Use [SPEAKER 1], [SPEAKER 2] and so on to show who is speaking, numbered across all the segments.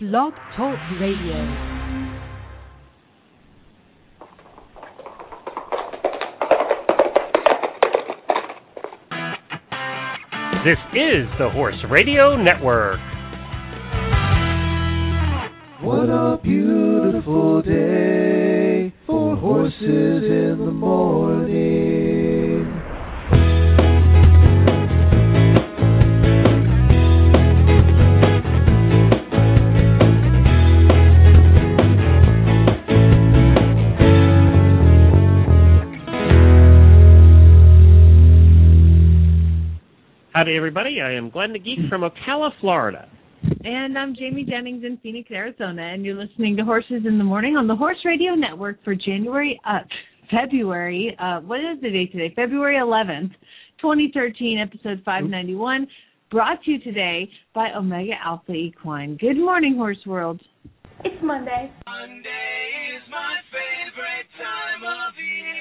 [SPEAKER 1] Blog Talk Radio.
[SPEAKER 2] This is the Horse Radio Network.
[SPEAKER 3] What a beautiful day for horses in the morning.
[SPEAKER 2] Howdy, everybody. I am Glenn the Geek from Ocala, Florida.
[SPEAKER 4] And I'm Jamie Jennings in Phoenix, Arizona, and you're listening to Horses in the Morning on the Horse Radio Network for February, what is the date today? February 11th, 2013, episode 591, brought to you today by Omega Alpha Equine. Good morning, Horse World.
[SPEAKER 5] It's Monday.
[SPEAKER 3] Monday is my favorite time of year.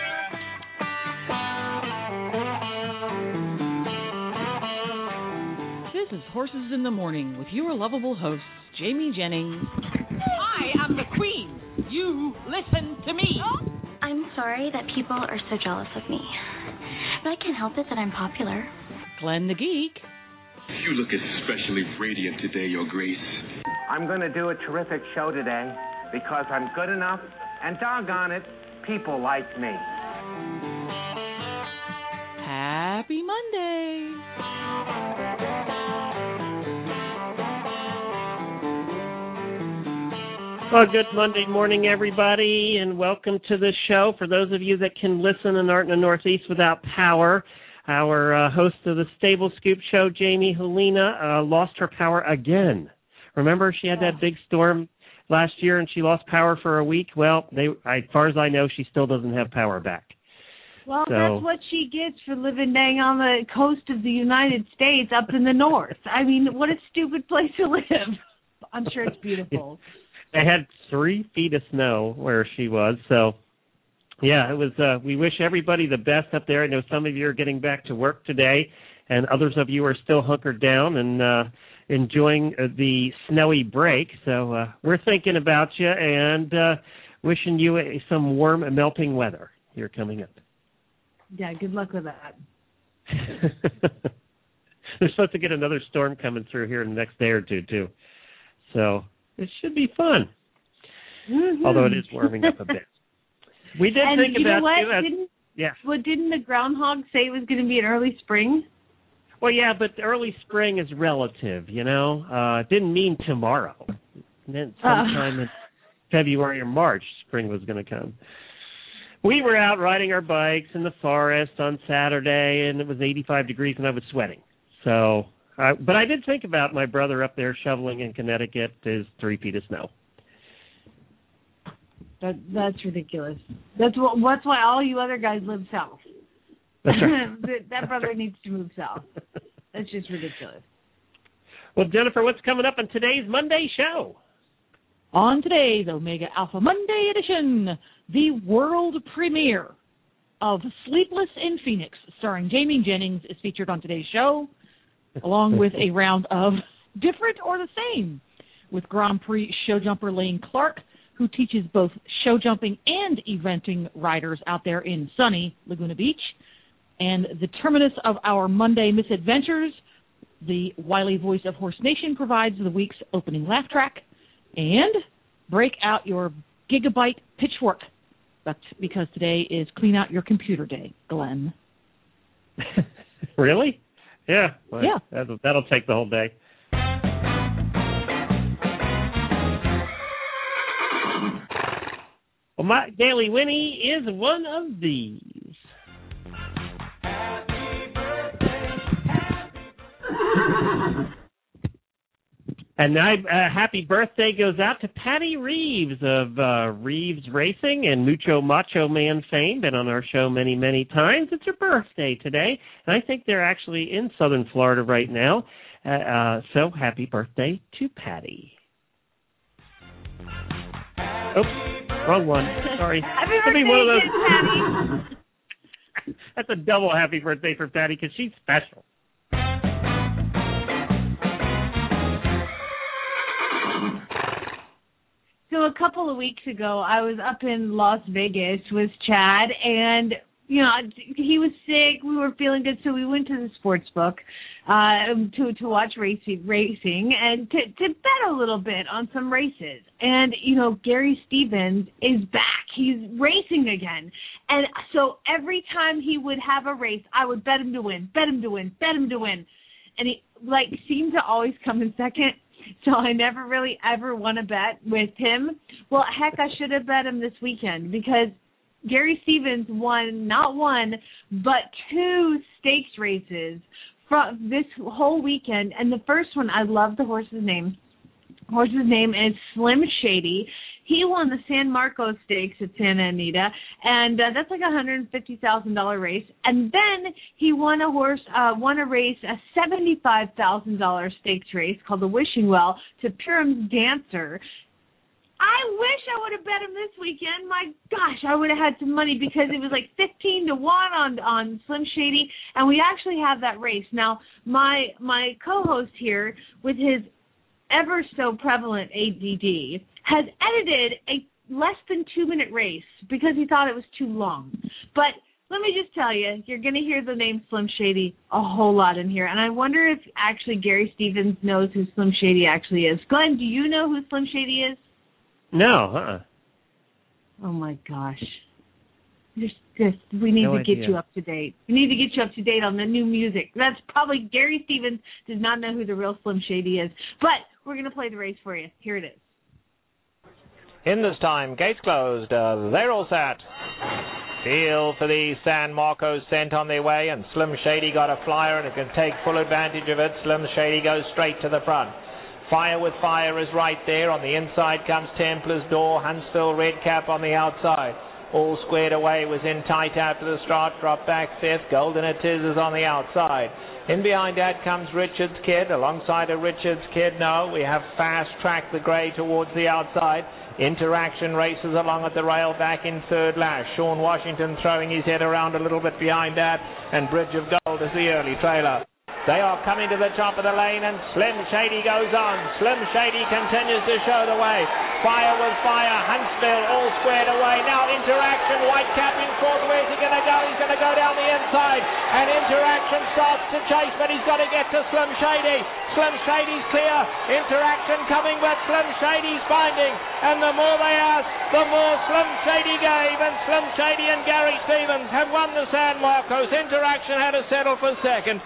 [SPEAKER 1] This is Horses in the Morning with your lovable hosts, Jamie Jennings.
[SPEAKER 6] I am the queen. You listen to me.
[SPEAKER 5] I'm sorry that people are so jealous of me, but I can't help it that I'm popular.
[SPEAKER 1] Glenn the Geek.
[SPEAKER 7] You look especially radiant today, Your Grace.
[SPEAKER 8] I'm going to do a terrific show today because I'm good enough, and doggone it, people like me.
[SPEAKER 1] Happy Monday.
[SPEAKER 2] Well, good Monday morning, everybody, and welcome to the show. For those of you that can listen and aren't in the Northeast without power, our host of the Stable Scoop show, Jamie Helena, lost her power again. Remember, she had that big storm last year and she lost power for a week? Well, as far as I know, she still doesn't have power back.
[SPEAKER 4] Well, that's what she gets for living dang on the coast of the United States up in the north. I mean, what a stupid place to live. I'm sure it's beautiful.
[SPEAKER 2] They had 3 feet of snow where she was, so yeah, it was. We wish everybody the best up there. I know some of you are getting back to work today, and others of you are still hunkered down and enjoying the snowy break. So we're thinking about you and wishing you some warm and melting weather here coming up.
[SPEAKER 4] Yeah, good luck with that.
[SPEAKER 2] They're supposed to get another storm coming through here in the next day or two, too. So it should be fun, although it is warming up a bit. We did
[SPEAKER 4] and
[SPEAKER 2] think
[SPEAKER 4] you
[SPEAKER 2] about
[SPEAKER 4] know what?
[SPEAKER 2] you.
[SPEAKER 4] Didn't the groundhog say it was going to be an early spring?
[SPEAKER 2] Well, yeah, but early spring is relative, you know. It didn't mean tomorrow. It meant sometime in February or March, spring was going to come. We were out riding our bikes in the forest on Saturday, and it was 85 degrees, and I was sweating. So, but I did think about my brother up there shoveling in Connecticut his 3 feet of snow.
[SPEAKER 4] That's ridiculous. That's why all you other guys live south.
[SPEAKER 2] That's right.
[SPEAKER 4] That brother needs to move south. That's just ridiculous.
[SPEAKER 2] Well, Jennifer, what's coming up on today's Monday show?
[SPEAKER 1] On today's Omega Alpha Monday edition, the world premiere of Sleepless in Phoenix, starring Jamie Jennings, is featured on today's show, along with a round of Different or the Same with Grand Prix show jumper Lane Clark, who teaches both show jumping and eventing riders out there in sunny Laguna Beach. And the terminus of our Monday misadventures, the wily voice of Horse Nation provides the week's opening laugh track. And break out your gigabyte pitchfork, but because today is Clean Out Your Computer Day, Glenn.
[SPEAKER 2] Really? Yeah. Well,
[SPEAKER 1] yeah.
[SPEAKER 2] That'll take the whole day. Well, my Daily Winnie is one of these. And happy birthday goes out to Patty Reeves of Reeves Racing and Mucho Macho Man fame. Been on our show many, many times. It's her birthday today, and I think they're actually in southern Florida right now. So happy birthday to Patty. Oops, wrong one. Sorry.
[SPEAKER 4] Happy birthday, Patty.
[SPEAKER 2] That's a double happy birthday for Patty because she's special.
[SPEAKER 4] a couple of weeks ago, I was up in Las Vegas with Chad, and he was sick. We were feeling good, so we went to the sports book to watch racing and to bet a little bit on some races. And Gary Stevens is back. He's racing again, and so every time he would have a race, I would bet him to win, and he seemed to always come in second. So I never really ever won a bet with him. Well, heck, I should have bet him this weekend because Gary Stevens won not one, but 2 stakes races from this whole weekend. And the first one, I love the horse's name. Horse's name is Slim Shady. He won the San Marcos Stakes at Santa Anita, and that's like a $150,000 race. And then he won a race, a $75,000 stakes race called the Wishing Well to Purim's Dancer. I wish I would have bet him this weekend. My gosh, I would have had some money because it was like 15 to 1 on Slim Shady, and we actually have that race. Now, my co-host here with his ever so prevalent ADD has edited a less than 2-minute race because he thought it was too long. But let me just tell you, you're going to hear the name Slim Shady a whole lot in here. And I wonder if actually Gary Stevens knows who Slim Shady actually is. Glenn, do you know who Slim Shady is?
[SPEAKER 2] No,
[SPEAKER 4] Oh, my gosh. We need to get you up to date. We need to get you up to date on the new music. That's probably Gary Stevens does not know who the real Slim Shady is. But we're going to play the race for you. Here it is.
[SPEAKER 9] In this time, gates closed. They're all set. Field for the San Marcos sent on their way, and Slim Shady got a flyer and it can take full advantage of it. Slim Shady goes straight to the front. Fire with Fire is right there. On the inside comes Templar's Door. Huntsville Redcap on the outside. All squared away, was in tight after the start, dropped back fifth. Golden It Is on the outside. In behind that comes Richard's Kid. Alongside of Richard's Kid, no, we have Fast Track the Grey towards the outside. Interaction races along at the rail back in third last. Sean Washington throwing his head around a little bit behind that, and Bridge of Gold is the early trailer. They are coming to the top of the lane, and Slim Shady goes on. Slim Shady continues to show the way. Fire with Fire, Huntsville all squared away. Now Interaction, Whitecap in fourth. Where's he going to go? He's going to go down the inside, and Interaction starts to chase, but he's got to get to Slim Shady. Slim Shady's clear. Interaction coming, but Slim Shady's finding, and the more they ask, the more Slim Shady gave, and Slim Shady and Gary Stevens have won the San Marcos. Interaction had to settle for second.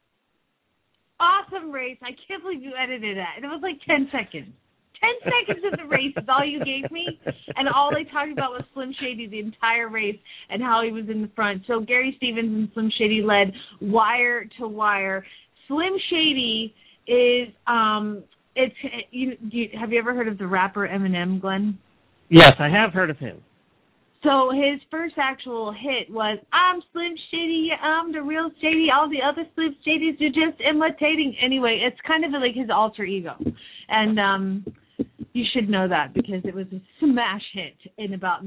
[SPEAKER 4] Awesome race. I can't believe you edited that. It was like 10 seconds. 10 seconds of the race is all you gave me, and all they talked about was Slim Shady the entire race and how he was in the front. So Gary Stevens and Slim Shady led wire to wire. Slim Shady is have you ever heard of the rapper Eminem, Glenn?
[SPEAKER 2] Yes, I have heard of him.
[SPEAKER 4] So his first actual hit was, I'm Slim Shady, I'm the real Shady, all the other Slim Shadys are just imitating. Anyway, it's kind of like his alter ego. And you should know that because it was a smash hit in about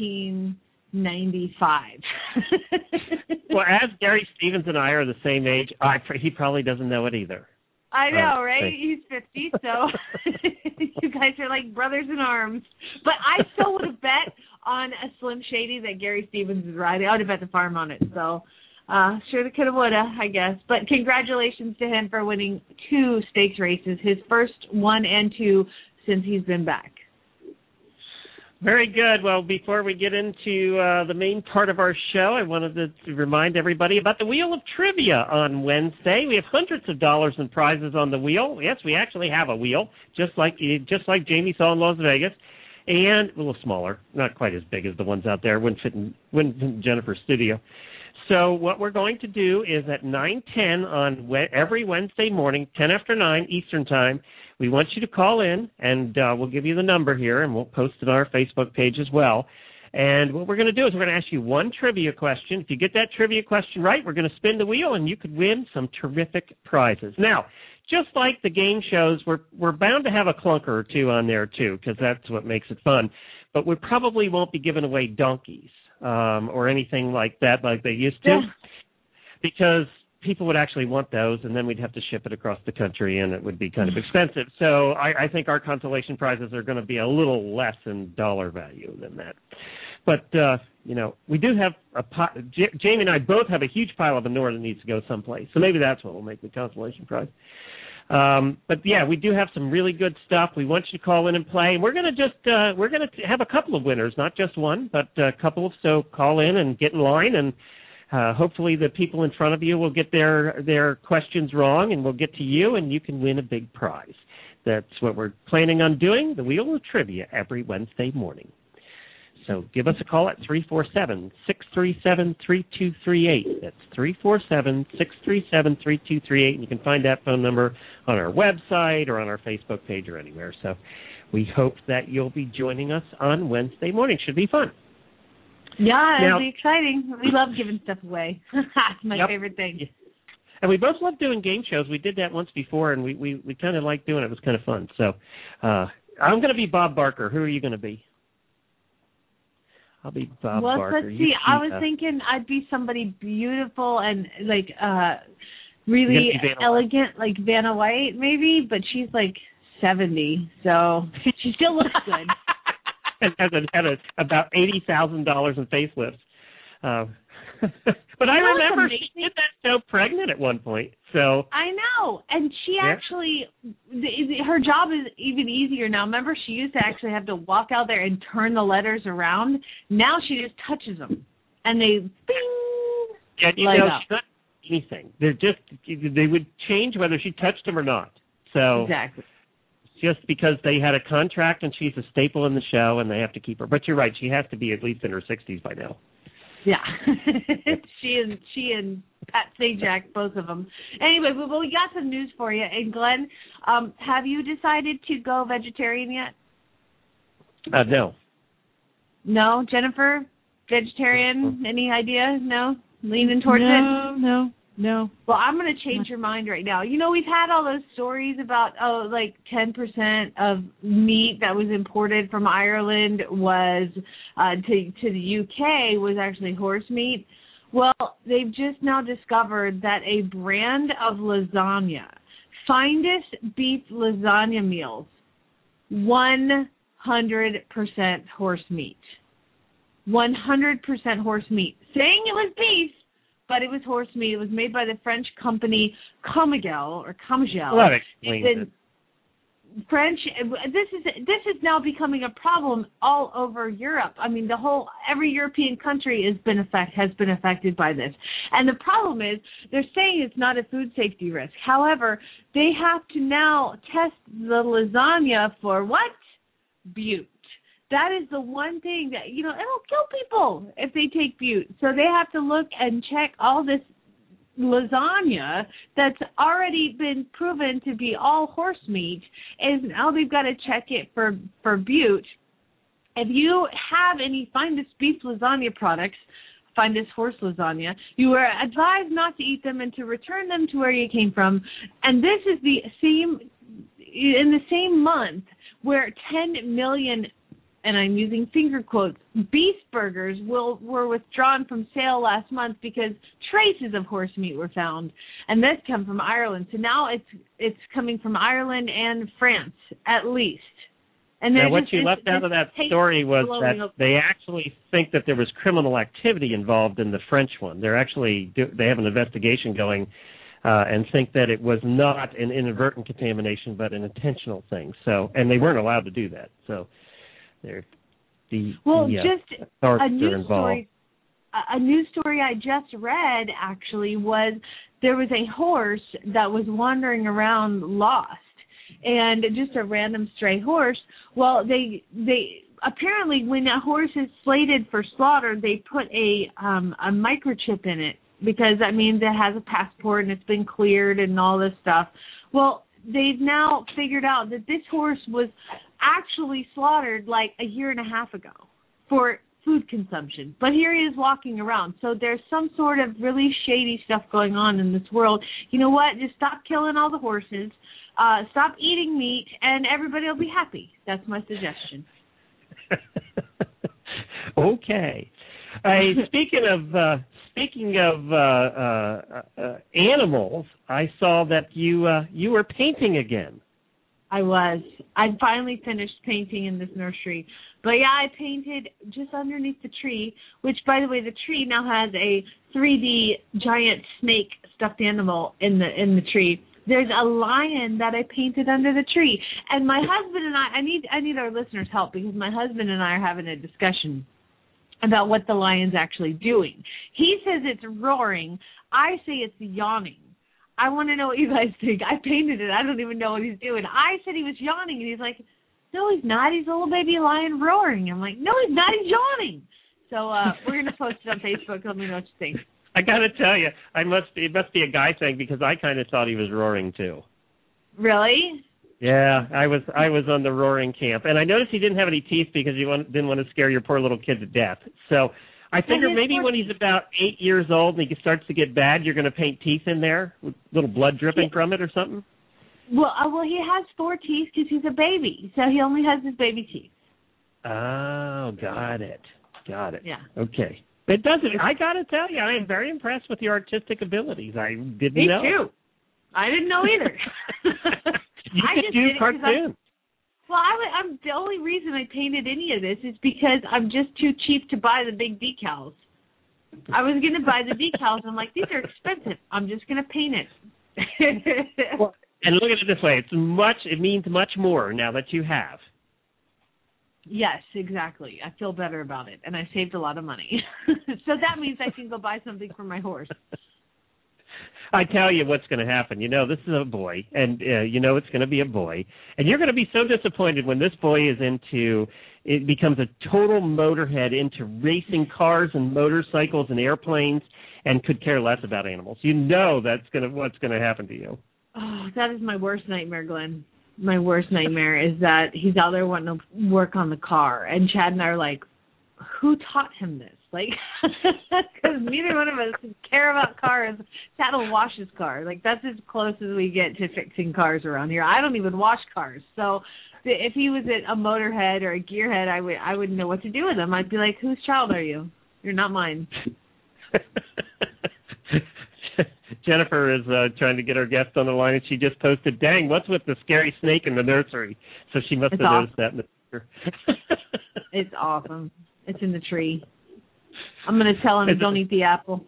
[SPEAKER 4] 1995.
[SPEAKER 2] Well, as Gary Stevens and I are the same age, he probably doesn't know it either.
[SPEAKER 4] I know, right? He's 50, so you guys are like brothers in arms. But I still would have bet on a Slim Shady that Gary Stevens is riding. I would have bet the farm on it. So sure, could have, would have, I guess. But congratulations to him for winning 2 stakes races, his first 1 and 2 since he's been back.
[SPEAKER 2] Very good. Well, before we get into the main part of our show, I wanted to remind everybody about the Wheel of Trivia on Wednesday. We have hundreds of dollars in prizes on the wheel. Yes, we actually have a wheel, just like Jamie saw in Las Vegas, and a little smaller, not quite as big as the ones out there. Wouldn't fit in Jennifer's studio. So what we're going to do is at 9:10 on every Wednesday morning, 10 after 9 Eastern Time, we want you to call in, and we'll give you the number here, and we'll post it on our Facebook page as well. And what we're going to do is we're going to ask you one trivia question. If you get that trivia question right, we're going to spin the wheel, and you could win some terrific prizes. Now, just like the game shows, we're bound to have a clunker or two on there, too, because that's what makes it fun. But we probably won't be giving away donkeys or anything like that like they used to, because people would actually want those, and then we'd have to ship it across the country, and it would be kind of expensive. So I think our consolation prizes are going to be a little less in dollar value than that. But, we do have Jamie and I both have a huge pile of manure that needs to go someplace. So maybe that's what will make the consolation prize. But yeah, we do have some really good stuff. We want you to call in and play. And we're going to have a couple of winners, not just one, but a couple. So call in and get in line, and hopefully the people in front of you will get their questions wrong, and we'll get to you, and you can win a big prize. That's what we're planning on doing, the Wheel of Trivia, every Wednesday morning. So give us a call at 347-637-3238. That's 347-637-3238. And you can find that phone number on our website or on our Facebook page or anywhere. So we hope that you'll be joining us on Wednesday morning. Should be fun.
[SPEAKER 4] Yeah, it'll be exciting. We love giving stuff away. That's my favorite thing.
[SPEAKER 2] And we both love doing game shows. We did that once before, and we kind of liked doing it. It was kind of fun. So I'm going to be Bob Barker. Who are you going to be? I'll be Bob Barker.
[SPEAKER 4] Well, let's see. I was thinking I'd be somebody beautiful and really elegant, like Vanna White, maybe. But she's like 70, so she still looks good.
[SPEAKER 2] and has about $80,000 in facelifts. But I remember she did that show pregnant at one point. So
[SPEAKER 4] I know, and she actually, her job is even easier now. Remember, she used to actually have to walk out there and turn the letters around. Now she just touches them, and they bing.
[SPEAKER 2] And she's not anything. They would change whether she touched them or not. So
[SPEAKER 4] exactly.
[SPEAKER 2] Just because they had a contract and she's a staple in the show, and they have to keep her. But you're right; she has to be at least in her 60s by now.
[SPEAKER 4] Yeah, she and Pat Sajak, both of them. Anyway, well, we got some news for you. And Glenn, have you decided to go vegetarian yet?
[SPEAKER 2] No.
[SPEAKER 4] No, Jennifer, vegetarian? Any idea? No, leaning towards it.
[SPEAKER 1] No.
[SPEAKER 4] Well, I'm going to change your mind right now. We've had all those stories about 10% of meat that was imported from Ireland was to the UK was actually horse meat. Well, they've just now discovered that a brand of lasagna, Findus beef lasagna meals, 100% horse meat. 100% horse meat. Saying it was beef, but it was horse meat. It was made by the French company Comigel.
[SPEAKER 2] Well, that explains it.
[SPEAKER 4] French. This is now becoming a problem all over Europe. I mean, every European country has been affected by this. And the problem is, they're saying it's not a food safety risk. However, they have to now test the lasagna for what? Bute. That is the one thing that, it'll kill people if they take bute. So they have to look and check all this lasagna that's already been proven to be all horse meat, and now they've got to check it for bute. If you have any Findus beef lasagna products, Findus horse lasagna, you are advised not to eat them and to return them to where you came from. And this is in the same month where 10 million, and I'm using finger quotes, beef burgers were withdrawn from sale last month because traces of horse meat were found. And this comes from Ireland. So now it's coming from Ireland and France, at least. And
[SPEAKER 2] now, what you left out of that story was that they actually think that there was criminal activity involved in the French one. They have an investigation going and think that it was not an inadvertent contamination but an intentional thing. So, and they weren't allowed to do that. So just a news story. A news story I just read actually was there was a horse that was wandering around lost, and just a random stray horse. Well, they apparently when a horse is slated for slaughter, they put a microchip in it because that means it has a passport and it's been cleared and all this stuff. Well, they've now figured out that this horse was actually slaughtered like a year and a half ago for food consumption. But here he is walking around. So there's some sort of really shady stuff going on in this world. You know what? Just stop killing all the horses. Stop eating meat, and everybody will be happy. That's my suggestion. Okay. Speaking of speaking of animals, I saw that you were painting again.
[SPEAKER 4] I was. I finally finished painting in this nursery. But yeah, I painted just underneath the tree, which, by the way, the tree now has a 3D giant snake stuffed animal in the tree. There's a lion that I painted under the tree. And my husband and I need our listeners' help, because my husband and I are having a discussion about what the lion's actually doing. He says it's roaring. I say it's yawning. I want to know what you guys think. I painted it. I don't even know what he's doing. I said he was yawning, and he's like, no, he's not. He's a little baby lion roaring. I'm like, no, he's not. He's yawning. So we're going to post it on Facebook. Let me know what you think.
[SPEAKER 2] I got to tell you, it must be a guy thing, because I kind of thought he was roaring too.
[SPEAKER 4] Really?
[SPEAKER 2] Yeah, I was on the roaring camp, and I noticed he didn't have any teeth because you didn't want to scare your poor little kid to death. So I figured maybe when he's about 8 years old and he starts to get bad, you're going to paint teeth in there with little blood dripping from it or something.
[SPEAKER 4] Well, he has 4 teeth because he's a baby, so he only has his baby teeth.
[SPEAKER 2] Oh, got it.
[SPEAKER 4] Yeah.
[SPEAKER 2] Okay. It doesn't. I got to tell you, I am very impressed with your artistic abilities. I didn't know.
[SPEAKER 4] Me too. I didn't know either.
[SPEAKER 2] You could do cartoons.
[SPEAKER 4] Well, I'm the only reason I painted any of this is because I'm just too cheap to buy the big decals. I was going to buy the decals. I'm like, these are expensive. I'm just going to paint it.
[SPEAKER 2] Well, and look at it this way: it means much more now that you have.
[SPEAKER 4] Yes, exactly. I feel better about it, and I saved a lot of money. So that means I can go buy something for my horse.
[SPEAKER 2] I tell you what's going to happen. This is a boy, and it's going to be a boy. And you're going to be so disappointed when this boy it becomes a total motorhead into racing cars and motorcycles and airplanes and could care less about animals. What's going to happen to you.
[SPEAKER 4] Oh, that is my worst nightmare, Glenn. My worst nightmare is that he's out there wanting to work on the car. And Chad and I are like, who taught him this? Like, because neither one of us care about cars. Chad will wash his car. Like, that's as close as we get to fixing cars around here. I don't even wash cars. So if he was a motorhead or a gearhead, I wouldn't know what to do with him. I'd be like, whose child are you? You're not mine.
[SPEAKER 2] Jennifer is trying to get our guest on the line, and she just posted, dang, what's with the scary snake in the nursery? So she must have noticed that in the picture.
[SPEAKER 4] It's awesome. It's in the tree. I'm going to tell him don't eat the apple.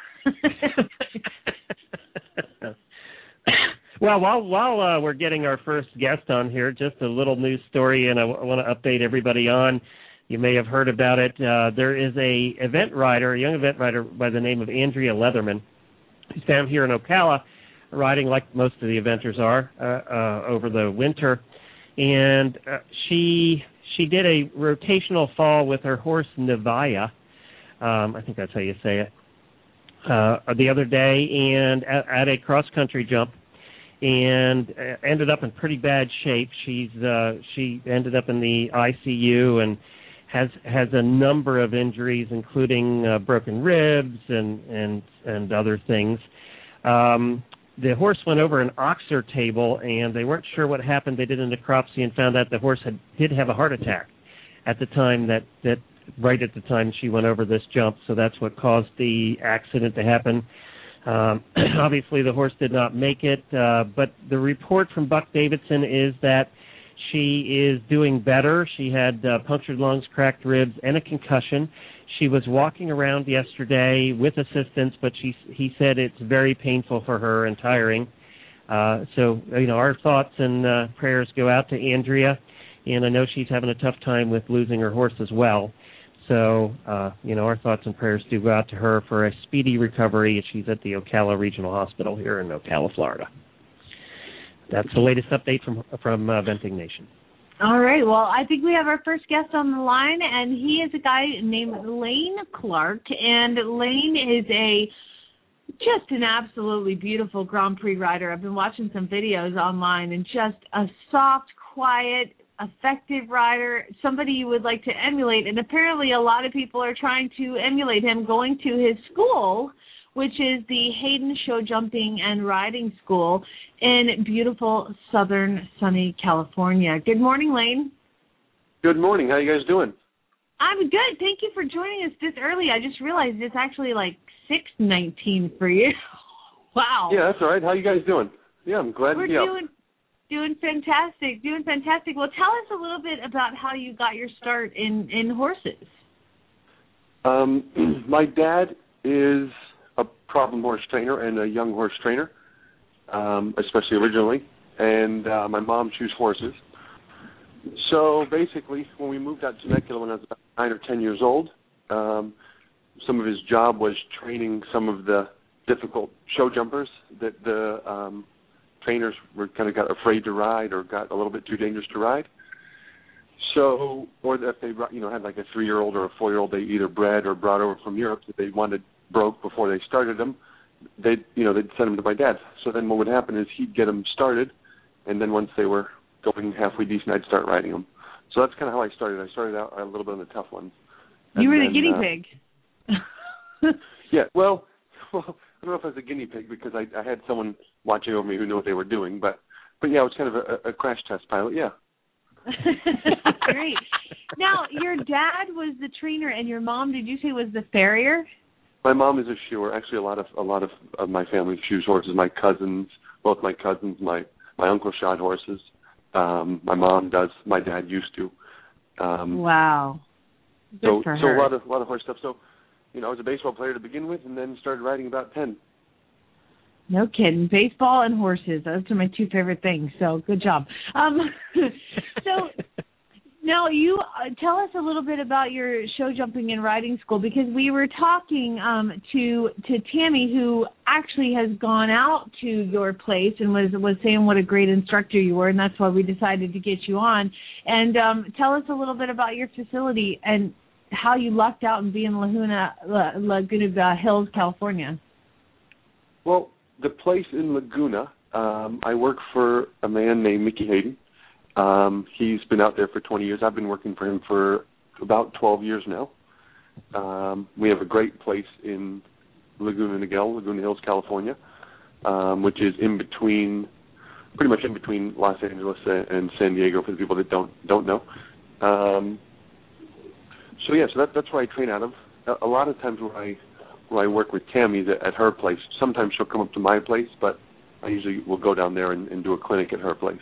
[SPEAKER 2] Well, while we're getting our first guest on here, just a little news story, and I want to update everybody on. You may have heard about it. There is a young event rider by the name of Andrea Leatherman, who's down here in Ocala, riding like most of the eventers are over the winter, and she did a rotational fall with her horse Nevaya. I think that's how you say it. The other day, and at a cross country jump, and ended up in pretty bad shape. She ended up in the ICU and has a number of injuries, including broken ribs and other things. The horse went over an oxer table, and they weren't sure what happened. They did a necropsy and found out the horse did have a heart attack at the time right at the time she went over this jump. So that's what caused the accident to happen. Obviously, the horse did not make it, but the report from Buck Davidson is that she is doing better. She had punctured lungs, cracked ribs, and a concussion. She was walking around yesterday with assistance, but he said it's very painful for her and tiring. So our thoughts and prayers go out to Andrea, and I know she's having a tough time with losing her horse as well. So, our thoughts and prayers do go out to her for a speedy recovery. She's at the Ocala Regional Hospital here in Ocala, Florida. That's the latest update from Venting Nation.
[SPEAKER 4] All right. Well, I think we have our first guest on the line, and he is a guy named Lane Clark. And Lane is just an absolutely beautiful Grand Prix rider. I've been watching some videos online, and just a soft, quiet, effective rider, somebody you would like to emulate. And apparently a lot of people are trying to emulate him, going to his school, which is the Hayden Show Jumping and Riding School in beautiful southern sunny California. Good morning, Lane.
[SPEAKER 10] Good morning. How you guys doing?
[SPEAKER 4] I'm good. Thank you for joining us this early. I just realized it's actually like 6:19 for you. Wow.
[SPEAKER 10] Yeah, that's all right. How you guys doing? Yeah, I'm glad
[SPEAKER 4] We're
[SPEAKER 10] to be up.
[SPEAKER 4] doing fantastic. Well, tell us a little bit about how you got your start in horses.
[SPEAKER 10] My dad is a problem horse trainer and a young horse trainer, especially originally, and my mom chews horses. So basically, when we moved out to Temecula when I was about 9 or 10 years old, some of his job was training some of the difficult show jumpers that the trainers were kind of got afraid to ride or got a little bit too dangerous to ride. So, or if they had like a 3-year-old or a 4-year-old they either bred or brought over from Europe that they wanted broke before they started them, they'd send them to my dad. So then what would happen is he'd get them started, and then once they were going halfway decent, I'd start riding them. So that's kind of how I started. I started out a little bit on the tough ones.
[SPEAKER 4] You were the guinea pig.
[SPEAKER 10] Yeah, well, I don't know if I was a guinea pig because I had someone watching over me who knew what they were doing, but yeah, it was kind of a crash test pilot, yeah.
[SPEAKER 4] Great. Now, your dad was the trainer, and your mom, did you say, was the farrier?
[SPEAKER 10] My mom is a shoer. Actually, a lot of my family shoes horses. My cousins, both my cousins, my uncle shod horses. My mom does. My dad used to.
[SPEAKER 4] Wow. Good for her.
[SPEAKER 10] So a lot of horse stuff. So, I was a baseball player to begin with, and then started riding about 10.
[SPEAKER 4] No kidding. Baseball and horses. Those are my 2 favorite things. So good job. So now you tell us a little bit about your show jumping and riding school, because we were talking to Tammy, who actually has gone out to your place and was saying what a great instructor you were, and that's why we decided to get you on. And tell us a little bit about your facility and how you lucked out and be in Laguna Hills, California.
[SPEAKER 10] Well, the place in Laguna, I work for a man named Mickey Hayden. He's been out there for 20 years. I've been working for him for about 12 years now. We have a great place in Laguna Hills, California, which is pretty much in between Los Angeles and San Diego for the people that don't know. So that's where I train out of. A lot of times where I work with Tammy at her place, sometimes she'll come up to my place, but I usually will go down there and do a clinic at her place.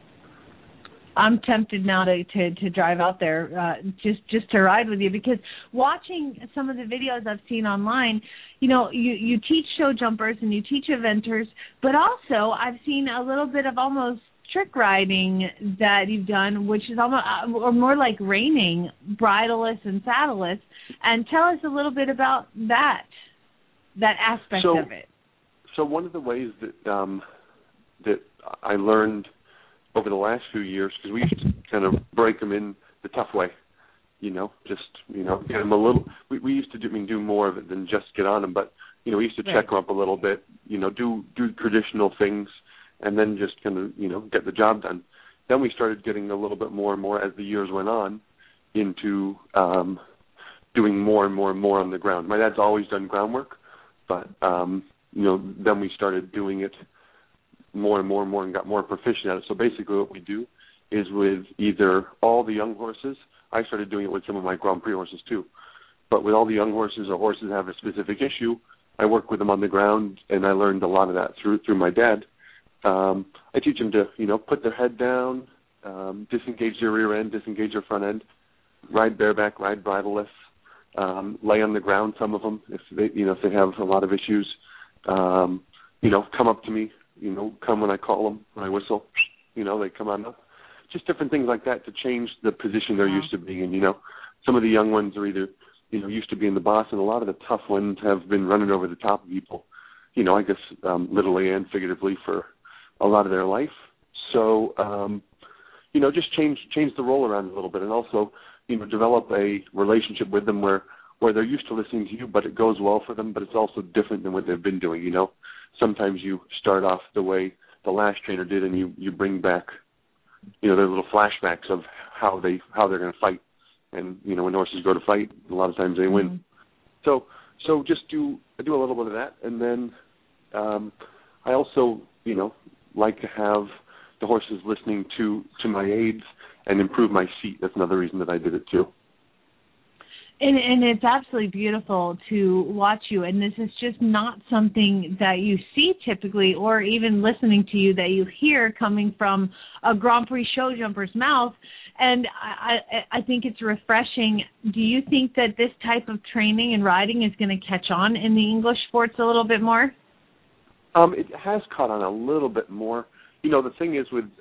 [SPEAKER 4] I'm tempted now to drive out there just to ride with you, because watching some of the videos I've seen online, you teach show jumpers and you teach eventers, but also I've seen a little bit of almost trick riding that you've done, which is almost or more like reining, bridleless and saddleless. And tell us a little bit about that aspect of it.
[SPEAKER 10] So one of the ways that I learned over the last few years, because we used to kind of break them in the tough way, get them a little. We used to do more of it than just get on them, but we used to check them up a little bit, do traditional things, and then just kind of get the job done. Then we started getting a little bit more and more as the years went on into doing more and more and more on the ground. My dad's always done groundwork, but then we started doing it more and more and more and got more proficient at it. So basically what we do is with either all the young horses, I started doing it with some of my Grand Prix horses too, but with all the young horses or horses that have a specific issue, I work with them on the ground, and I learned a lot of that through my dad. I teach them to, put their head down, disengage their rear end, disengage their front end, ride bareback, ride bridleless, lay on the ground, some of them, if they have a lot of issues, come up to me, come when I call them, when I whistle, they come on up. Just different things like that to change the position they're used to being in, Some of the young ones are either, used to be in the boss, and a lot of the tough ones have been running over the top of people, I guess literally and figuratively for a lot of their life. So, just change the role around a little bit, and also, develop a relationship with them where they're used to listening to you, but it goes well for them, but it's also different than what they've been doing, Sometimes you start off the way the last trainer did, and you bring back, their little flashbacks of how they're going to fight. And, when horses go to fight, a lot of times they win. So I do a little bit of that. And then I also, like to have the horses listening to my aids and improve my seat. That's another reason that I did it too.
[SPEAKER 4] And it's absolutely beautiful to watch you. And this is just not something that you see typically, or even listening to you that you hear coming from a Grand Prix show jumper's mouth. And I think it's refreshing. Do you think that this type of training and riding is going to catch on in the English sports a little bit more?
[SPEAKER 10] It has caught on a little bit more. You know, the thing is with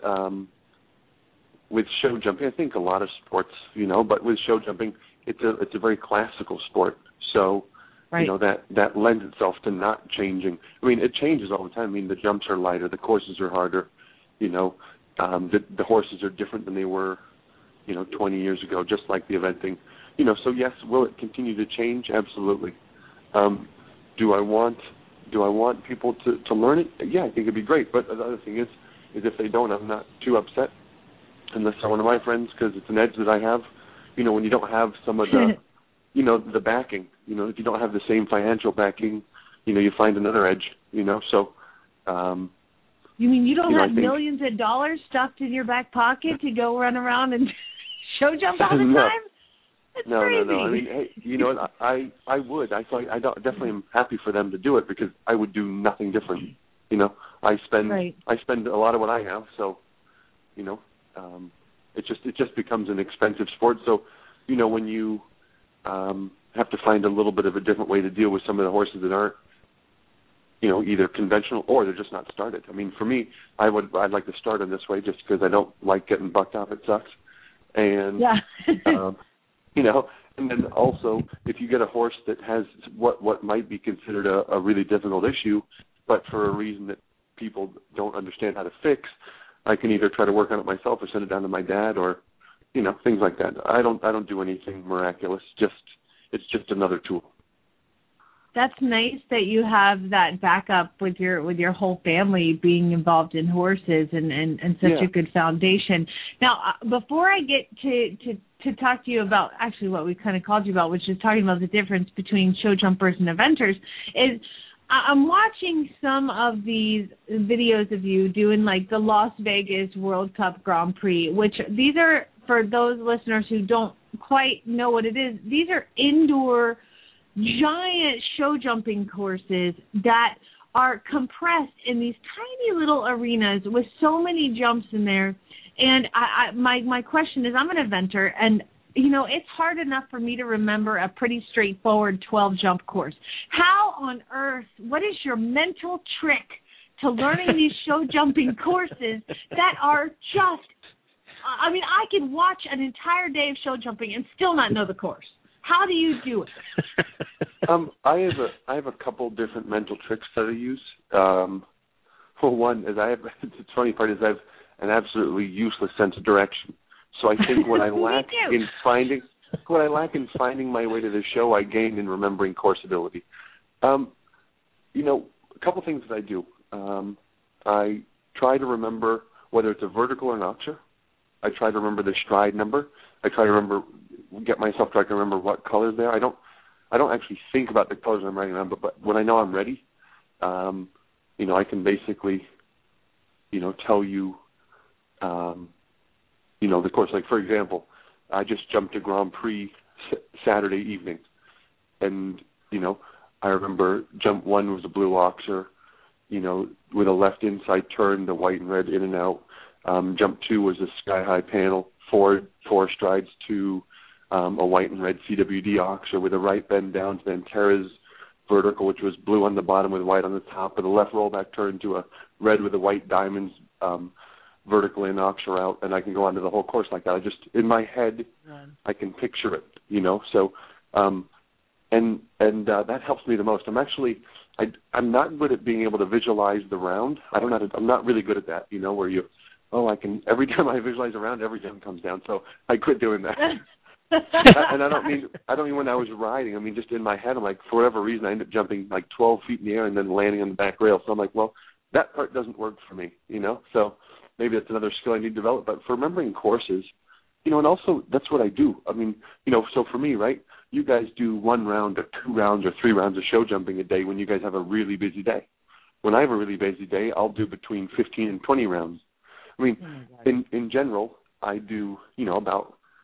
[SPEAKER 10] show jumping, I think a lot of sports, you know, but with show jumping, it's a very classical sport. So,
[SPEAKER 4] right.
[SPEAKER 10] You know, that lends itself to not changing. I mean, it changes all the time. I mean, the jumps are lighter, the courses are harder, you know, the horses are different than they were, you know, 20 years ago, just like the eventing. You know, so yes, will it continue to change? Absolutely. Do I want people to learn it? Yeah, I think it'd be great. But the other thing is if they don't, I'm not too upset unless they're one of my friends, because it's an edge that I have. You know, when you don't have some of the, you know, the backing, you know, if you don't have the same financial backing, you know, you find another edge, you know, so.
[SPEAKER 4] You mean you don't have millions of dollars stuffed in your back pocket to go run around and show jump all the time? That's crazy.
[SPEAKER 10] No. I mean, hey, you know what? I would. I definitely am happy for them to do it, because I would do nothing different. You know, I spend a lot of what I have, so, you know, it just becomes an expensive sport. So, you know, when you have to find a little bit of a different way to deal with some of the horses that aren't, you know, either conventional or they're just not started. I mean, for me, I'd like to start them this way just because I don't like getting bucked off. It sucks. And, you know, and then also if you get a horse that has what might be considered a really difficult issue, but for a reason that people don't understand how to fix, I can either try to work on it myself or send it down to my dad, or, you know, things like that. I don't do anything miraculous. It's just another tool.
[SPEAKER 4] That's nice that you have that backup with your whole family being involved in horses and such a good foundation. Now, before I get to talk to you about actually what we kind of called you about, which is talking about the difference between show jumpers and eventers, is I'm watching some of these videos of you doing like the Las Vegas World Cup Grand Prix, which these are, for those listeners who don't quite know what it is, these are indoor giant show jumping courses that are compressed in these tiny little arenas with so many jumps in there. And my question is, I'm an eventer, and you know, it's hard enough for me to remember a pretty straightforward 12-jump course. How on earth, what is your mental trick to learning these show jumping courses that are just, I mean, I could watch an entire day of show jumping and still not know the course. How do you do it?
[SPEAKER 10] I have a couple different mental tricks that I use. For one, is the funny part is I have an absolutely useless sense of direction. So I think what I lack in finding my way to the show, I gain in remembering course ability. You know, a couple things that I do. I try to remember whether it's a vertical or an oxer. I try to remember the stride number. I try to get myself to remember what colors they are. I don't actually think about the colors I'm riding around, but when I know I'm ready, you know, I can basically, you know, tell you, you know, the course. Like, for example, I just jumped a Grand Prix Saturday evening, and, you know, I remember jump one was a blue oxer, you know, with a left inside turn, the white and red in and out. Jump two was a sky-high panel, four strides to a white and red CWD oxer with a right bend down to Venterra's vertical, which was blue on the bottom with white on the top, with a left rollback turn to a red with a white diamonds vertical in oxer out, and I can go on to the whole course like that. I just, in my head, I can picture it, you know. So, and that helps me the most. I'm not good at being able to visualize the round. I'm not really good at that, you know, where I can, every time I visualize a round, every jump comes down. So I quit doing that. And I don't mean when I was riding. I mean, just in my head, I'm like, for whatever reason, I end up jumping like 12 feet in the air and then landing on the back rail. So I'm like, well, that part doesn't work for me, you know. So maybe that's another skill I need to develop. But for remembering courses, you know, and also that's what I do. I mean, you know, so for me, right, you guys do 1 round or 2 rounds or 3 rounds of show jumping a day when you guys have a really busy day. When I have a really busy day, I'll do between 15 and 20 rounds. I mean, in general, I do, you know, about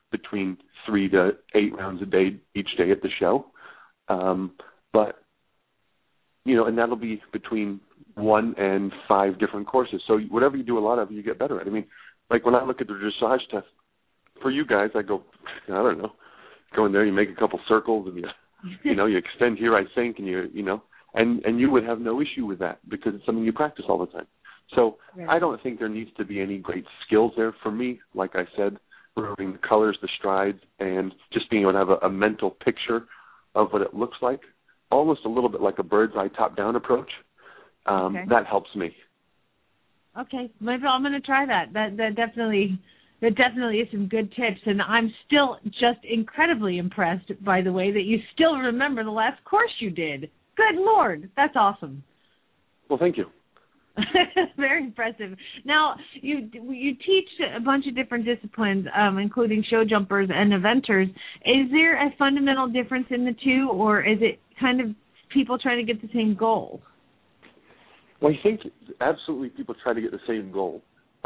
[SPEAKER 10] between 3 to 8 rounds a day each day at the show. But, and that'll be between 1 and 5 different courses. So whatever you do a lot of, you get better at. I mean, like when I look at the dressage test, for you guys, I go, I don't know, go in there, you make a couple circles, and you extend here, I think, and and you would have no issue with that because it's something you practice all the time. So right. I don't think there needs to be any great skills there for me. Like I said, remembering the colors, the strides, and just being able to have a mental picture of what it looks like, almost a little bit like a bird's eye top-down approach. That helps me.
[SPEAKER 4] Okay, maybe I'm going to try that. That definitely is some good tips, and I'm still just incredibly impressed by the way that you still remember the last course you did. Good Lord, that's awesome.
[SPEAKER 10] Well, thank you.
[SPEAKER 4] Very impressive. Now, you teach a bunch of different disciplines, including show jumpers and eventers. Is there a fundamental difference in the two, or is it kind of people trying to get the same goal?
[SPEAKER 10] Well, I think absolutely people try to get the same goal.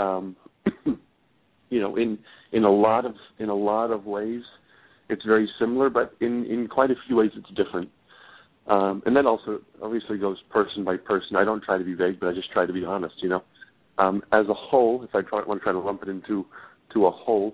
[SPEAKER 10] In a lot of ways, it's very similar, but in quite a few ways, it's different. And that also obviously goes person by person. I don't try to be vague, but I just try to be honest. As a whole, if I want to try to lump it into a whole,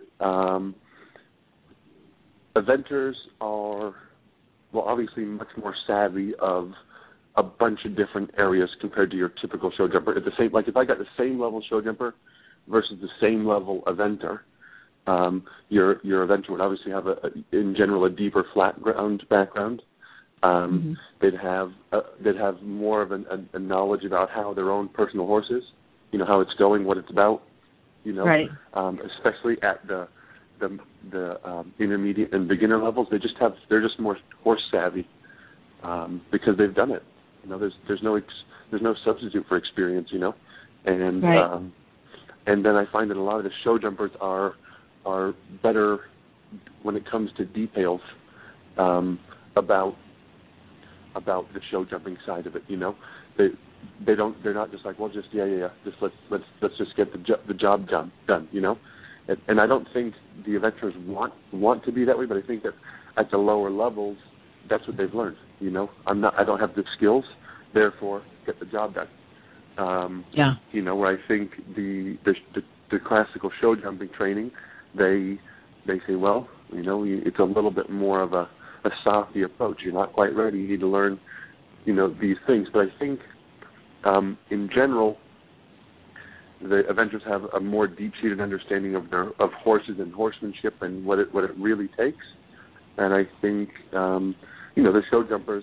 [SPEAKER 10] eventers are obviously much more savvy of a bunch of different areas compared to your typical show jumper. At the same, like if I got the same level show jumper versus the same level eventer, your eventer would obviously have in general a deeper flat ground background. They'd have more of a knowledge about how their own personal horse is, how it's going, what it's about,
[SPEAKER 4] right.
[SPEAKER 10] Especially at the intermediate and beginner levels. They're just more horse savvy because they've done it. There's no substitute for experience, and right. And then I find that a lot of the show jumpers are better when it comes to details about the show jumping side of it. They're not just like, well, just just let's just get the job done. And I don't think the eventers want to be that way, but I think that at the lower levels, that's what they've learned. I don't have the skills, therefore get the job done. Where I think the classical show jumping training, they say, well, it's a little bit more of a softy approach. You're not quite ready. You need to learn, these things. But I think, in general, the eventers have a more deep-seated understanding of horses and horsemanship and what it really takes. And I think, the show jumpers,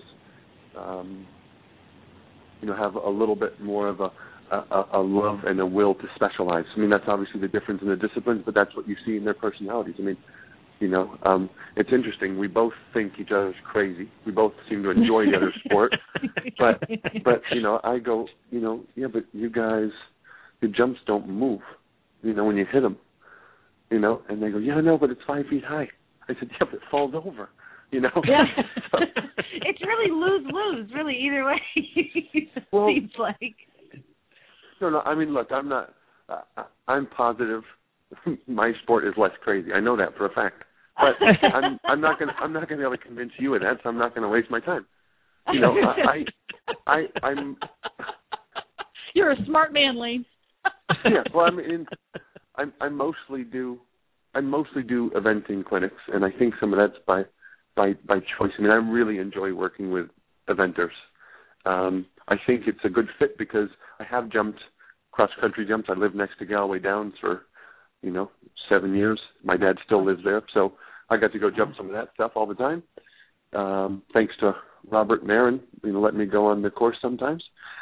[SPEAKER 10] have a little bit more of a love and a will to specialize. I mean, that's obviously the difference in the disciplines, but that's what you see in their personalities. I mean, it's interesting. We both think each other's crazy. We both seem to enjoy the other sport. But I go, but you guys, the jumps don't move, when you hit them, and they go, yeah, no, but it's 5 feet high. I said, yeah, but it falls over,
[SPEAKER 4] Yeah. So, it's really lose-lose, really, either way,
[SPEAKER 10] well,
[SPEAKER 4] seems like.
[SPEAKER 10] No, I mean, look, I'm positive my sport is less crazy. I know that for a fact. But I'm not gonna be able to convince you of that, so I'm not gonna waste my time. I'm
[SPEAKER 1] You're a smart man, Lane.
[SPEAKER 10] Yeah, well, I mostly do eventing clinics, and I think some of that's by choice. I mean, I really enjoy working with eventers. I think it's a good fit because I have jumped cross-country jumps. I lived next to Galway Downs for 7 years. My dad still lives there, so I got to go jump some of that stuff all the time. Thanks to Robert and Aaron, letting me go on the course sometimes.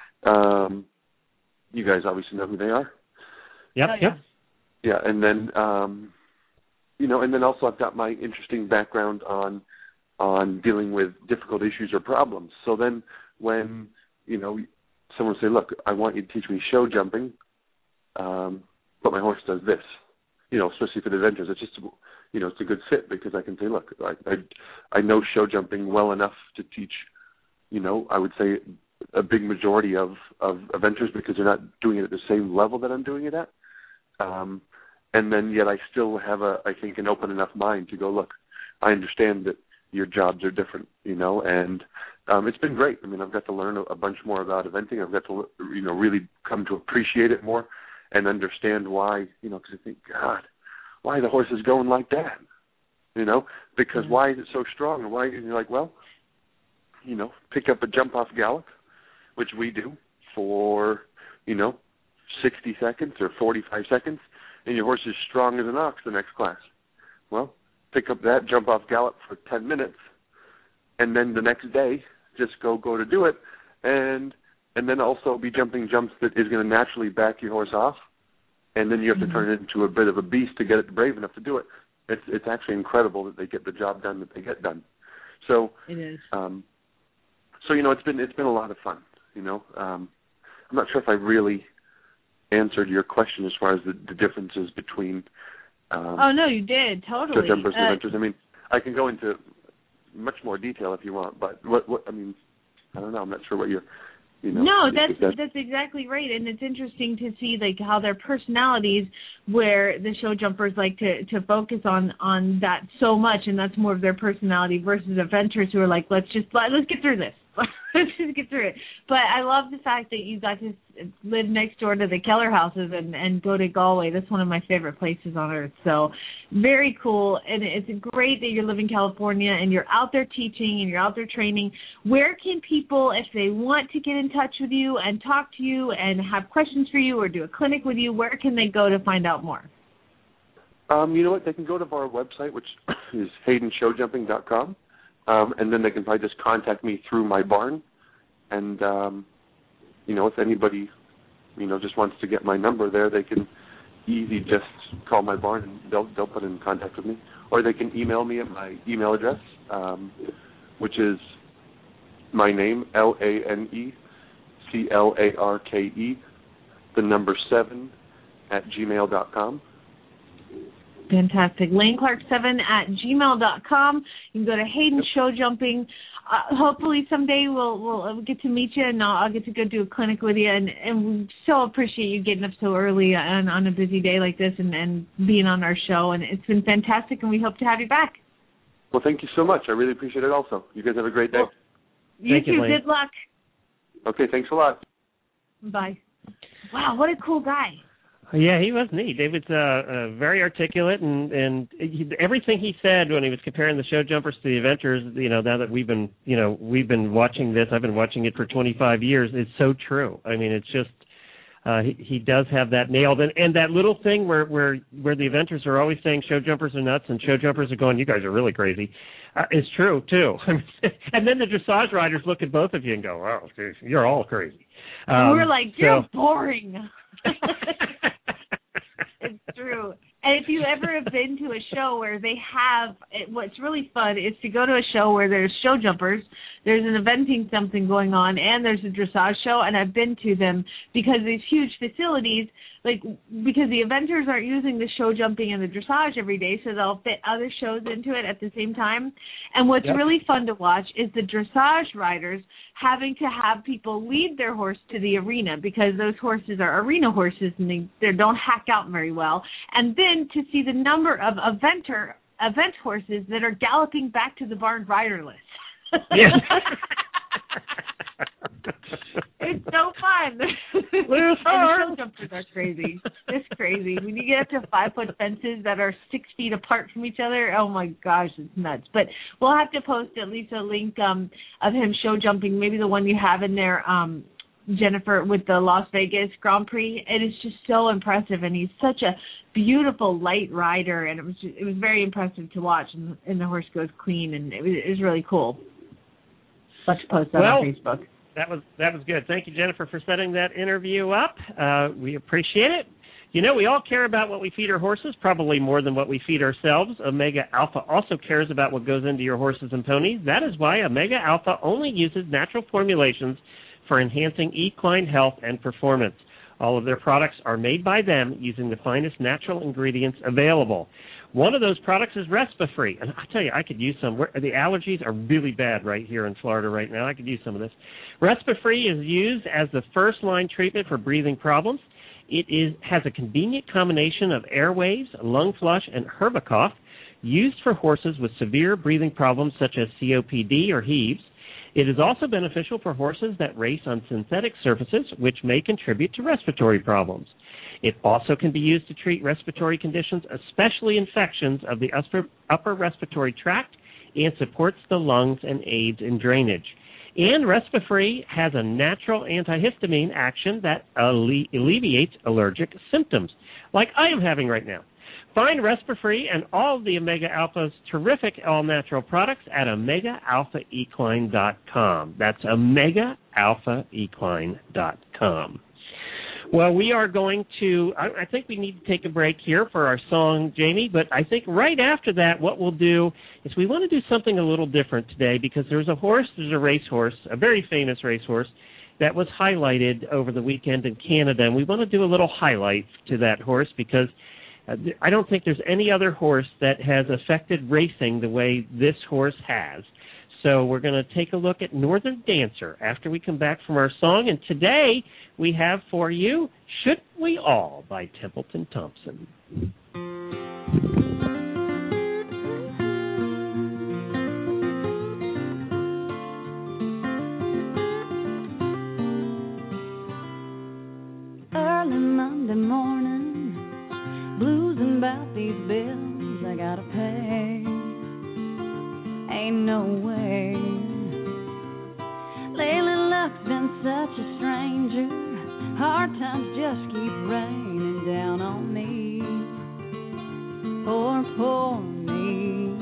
[SPEAKER 10] You guys obviously know who they are.
[SPEAKER 2] Yep.
[SPEAKER 10] Yeah, and then and then also I've got my interesting background on dealing with difficult issues or problems. So then when someone say, look, I want you to teach me show jumping, but my horse does this. Especially for the eventers, it's just, it's a good fit because I can say, look, I know show jumping well enough to teach, I would say a big majority of eventers because they're not doing it at the same level that I'm doing it at. and then yet I still have I think an open enough mind to go, look, I understand that your jobs are different, and it's been great. I mean, I've got to learn a bunch more about eventing. I've got to, really come to appreciate it more and understand why, because I think, God, why the horse is going like that? Because why is it so strong? And why? And you're like, well, pick up a jump-off gallop, which we do for, 60 seconds or 45 seconds, and your horse is strong as an ox the next class. Well, pick up that jump-off gallop for 10 minutes, and then the next day just go to do it, and then also be jumping jumps that is going to naturally back your horse off, and then you have to turn it into a bit of a beast to get it brave enough to do it. It's actually incredible that they get the job done that they get done. So
[SPEAKER 4] it is.
[SPEAKER 10] So it's been a lot of fun. I'm not sure if I really answered your question as far as the differences between.
[SPEAKER 4] Oh no, you did totally.
[SPEAKER 10] Show jumpers and eventers. I mean, I can go into much more detail if you want, but what I mean, I don't know. I'm not sure what you're.
[SPEAKER 4] No, that's exactly right, and it's interesting to see how their personalities, where the show jumpers like to focus on that so much, and that's more of their personality versus eventers who are like, let's get through this. Let's just get through it. But I love the fact that you got to live next door to the Keller houses and go to Galway. That's one of my favorite places on earth. So very cool. And it's great that you live in California and you're out there teaching and you're out there training. Where can people, if they want to get in touch with you and talk to you and have questions for you or do a clinic with you, where can they go to find out more?
[SPEAKER 10] You know what? They can go to our website, which is HaydenShowJumping.com. And then they can probably just contact me through my barn. And, if anybody, just wants to get my number there, they can easily just call my barn and they'll put in contact with me. Or they can email me at my email address, which is my name, LANECLARKE, the number 7 @gmail.com.
[SPEAKER 4] Fantastic. LaneClark7 @gmail.com. You can go to Hayden Show Jumping. Hopefully someday we'll get to meet you, and I'll get to go do a clinic with you. And we so appreciate you getting up so early on a busy day like this and being on our show. And it's been fantastic, and we hope to have you back.
[SPEAKER 10] Well, thank you so much. I really appreciate it also. You guys have a great day.
[SPEAKER 4] Well, you too. Good luck.
[SPEAKER 10] Okay, thanks a lot.
[SPEAKER 4] Bye. Wow, what a cool guy.
[SPEAKER 2] Yeah, he was neat. David's very articulate, and everything he said when he was comparing the show jumpers to the eventers, now that we've been watching this, I've been watching it for 25 years, it's so true. I mean, it's just, he does have that nailed. And that little thing where the eventers are always saying show jumpers are nuts and show jumpers are going, you guys are really crazy, is true, too. And then the dressage riders look at both of you and go, oh, you're all crazy.
[SPEAKER 4] We're like, you're boring. It's true. And if you ever have been to a show where they have, what's really fun is to go to a show where there's show jumpers, there's an eventing something going on, and there's a dressage show, and I've been to them because these huge facilities, because the eventers aren't using the show jumping and the dressage every day, so they'll fit other shows into it at the same time. And what's really fun to watch is the dressage riders having to have people lead their horse to the arena because those horses are arena horses and they don't hack out very well. And then to see the number of event horses that are galloping back to the barn riderless. It's so fun. The show jumpers are crazy. It's crazy. When you get up to 5-foot fences that are 6 feet apart from each other, oh my gosh, it's nuts. But we'll have to post at least a link of him show jumping, maybe the one you have in there, Jennifer, with the Las Vegas Grand Prix. It is just so impressive, and he's such a beautiful light rider, and it was very impressive to watch, and the horse goes clean, and it was really cool. Let's post that on Facebook.
[SPEAKER 2] That was good. Thank you, Jennifer, for setting that interview up. We appreciate it. We all care about what we feed our horses, probably more than what we feed ourselves. Omega Alpha also cares about what goes into your horses and ponies. That is why Omega Alpha only uses natural formulations for enhancing equine health and performance. All of their products are made by them using the finest natural ingredients available. One of those products is Respifree, and I tell you, I could use some. The allergies are really bad right here in Florida right now. I could use some of this. Respifree is used as the first-line treatment for breathing problems. It has a convenient combination of Airwaves, Lung Flush, and Herbicoff, used for horses with severe breathing problems such as COPD or HEAVS. It is also beneficial for horses that race on synthetic surfaces, which may contribute to respiratory problems. It also can be used to treat respiratory conditions, especially infections of the upper respiratory tract, and supports the lungs and aids in drainage. And Respifree has a natural antihistamine action that alleviates allergic symptoms, like I am having right now. Find Respifree and all of the Omega Alpha's terrific all-natural products at OmegaAlphaEquine.com. That's OmegaAlphaEquine.com. Well, we are going to, I think we need to take a break here for our song, Jamie, but I think right after that what we'll do is we want to do something a little different today, because there's a racehorse, a very famous racehorse, that was highlighted over the weekend in Canada, and we want to do a little highlight to that horse, because I don't think there's any other horse that has affected racing the way this horse has. So we're going to take a look at Northern Dancer after we come back from our song. And today we have for you Shouldn't We All by Templeton Thompson.
[SPEAKER 11] Early Monday morning, bluesing about these bills I gotta pay. Ain't no way. Lately luck's been such a stranger. Hard times just keep raining down on me. Poor me.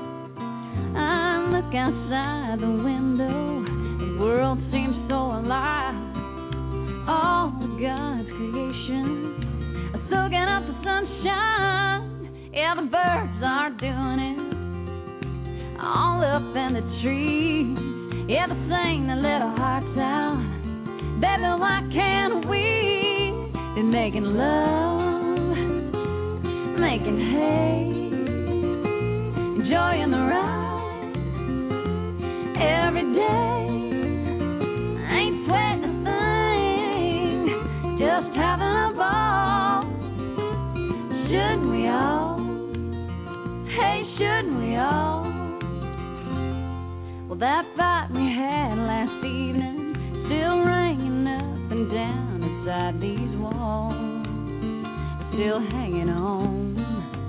[SPEAKER 11] I look outside the window, the world seems so alive. All of God's creation are soaking up the sunshine. Yeah, the birds are doing it all up in the trees. Yeah, they sing their little hearts out. Baby, why can't we be making love, making hay, enjoying the ride every day? Ain't sweating a thing, just having a ball. Shouldn't we all? Hey, shouldn't we all? Well, that fight we had last evening still ringing up and down inside these walls, still hanging on.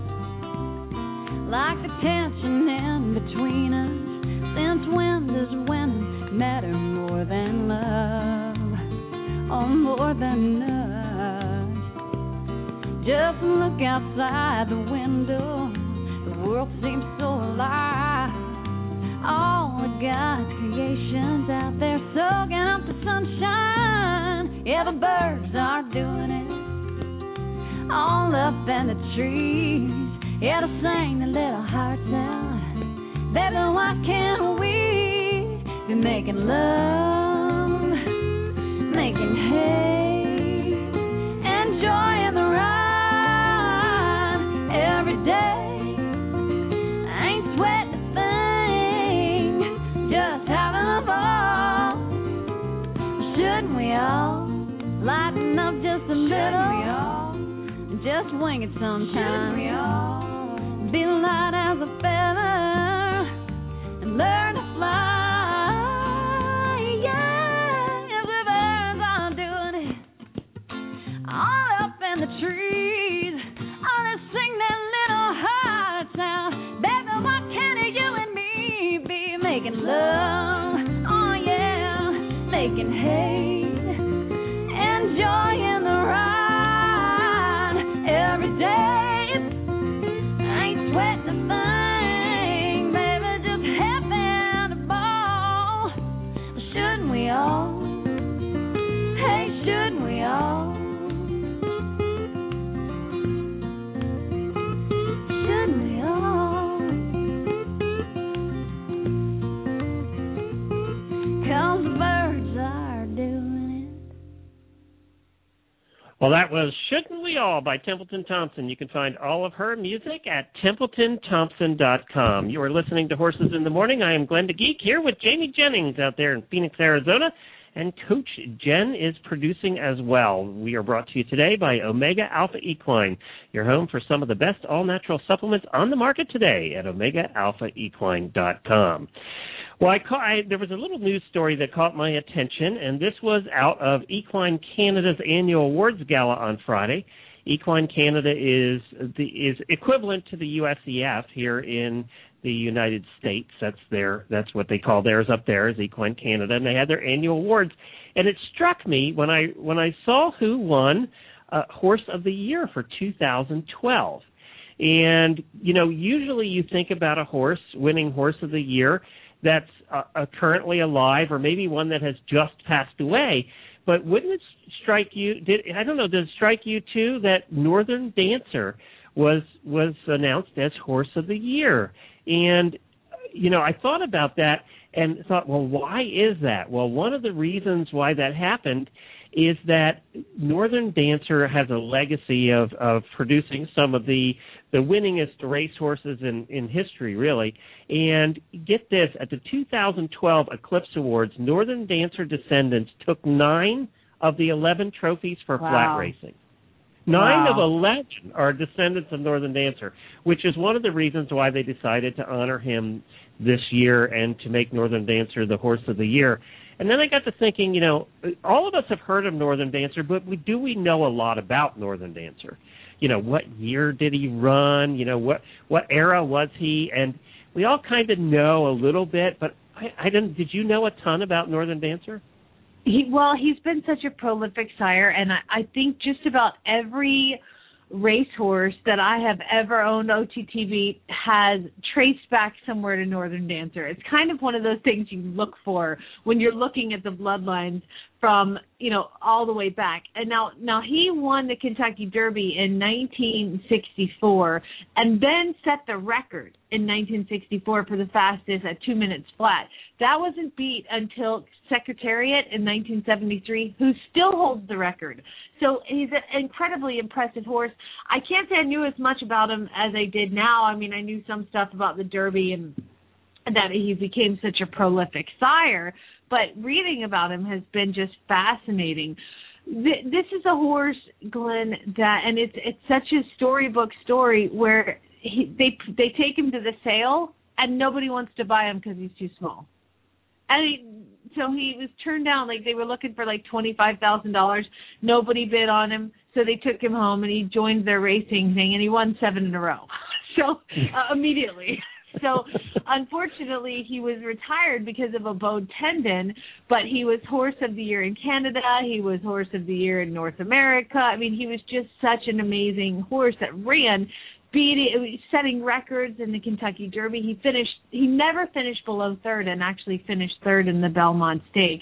[SPEAKER 11] Like the tension in between us, since when does winning matter more than love, or more than us? Just look outside the window, the world seems so alive. All of God's creations out there soaking up the sunshine. Yeah, the birds are doing it all up in the trees. Yeah, they sing their little hearts out. Baby, why can't we be making love, making hay, enjoying the ride every day? Ain't sweating a thing, just having a ball. Shouldn't we all lighten up just a little? Just wing it sometime. Shouldn't we all be light as a feather and learn to fly? Yeah, the birds are doing it all up in the trees. All they sing their little hearts out. Baby, why can't you and me be making love? Oh yeah, making hay, enjoying the ride every day. Ain't sweating a thing, baby, just having a ball. Shouldn't we all? Hey, shouldn't we all? Shouldn't we all? 'Cause the birds are doing it.
[SPEAKER 2] Well, that was Shouldn't We All by Templeton Thompson. You can find all of her music at TempletonThompson.com. You are listening to Horses in the Morning. I am Glenn DeGeek here with Jamie Jennings out there in Phoenix, Arizona. and Coach Jen is producing as well. We are brought to you today by Omega Alpha Equine, your home for some of the best all-natural supplements on the market today at OmegaAlphaEquine.com. Well, there was a little news story that caught my attention, and this was out of Equine Canada's annual awards gala on Friday. Equine Canada is equivalent to the USEF here in the United States. That's what they call theirs up there, is Equine Canada, and they had their annual awards. And it struck me when I saw who won Horse of the Year for 2012. And usually you think about a horse winning Horse of the Year that's currently alive, or maybe one that has just passed away. But wouldn't it strike you? Does it strike you too that Northern Dancer was announced as Horse of the Year? And I thought about that and thought, well, why is that? Well, one of the reasons why that happened is that Northern Dancer has a legacy of producing some of the winningest racehorses in history, really. And get this, at the 2012 Eclipse Awards, Northern Dancer descendants took 9 of the 11 trophies for flat racing. 9 of 11 are descendants of Northern Dancer, which is one of the reasons why they decided to honor him this year and to make Northern Dancer the Horse of the Year. And then I got to thinking, all of us have heard of Northern Dancer, but do we know a lot about Northern Dancer? What year did he run? What era was he? And we all kind of know a little bit, but I didn't. Did you know a ton about Northern Dancer?
[SPEAKER 4] He's been such a prolific sire, and I think just about every racehorse that I have ever owned OTTB has traced back somewhere to Northern Dancer. It's kind of one of those things you look for when you're looking at the bloodlines from, all the way back. And now he won the Kentucky Derby in 1964 and then set the record in 1964 for the fastest at 2 minutes flat. That wasn't beat until Secretariat in 1973, who still holds the record. So he's an incredibly impressive horse. I can't say I knew as much about him as I did now. I mean, I knew some stuff about the Derby and that he became such a prolific sire, but reading about him has been just fascinating. This is a horse, Glenn, and it's such a storybook story where they take him to the sale and nobody wants to buy him because he's too small. And so he was turned down. Like, they were looking for like $25,000. Nobody bid on him, so they took him home and he joined their racing thing, and he won 7 in a row. So immediately. So unfortunately, he was retired because of a bowed tendon, but he was Horse of the Year in Canada. He was Horse of the Year in North America. I mean, he was just such an amazing horse that ran, setting records in the Kentucky Derby. He never finished below third, and actually finished third in the Belmont Stakes.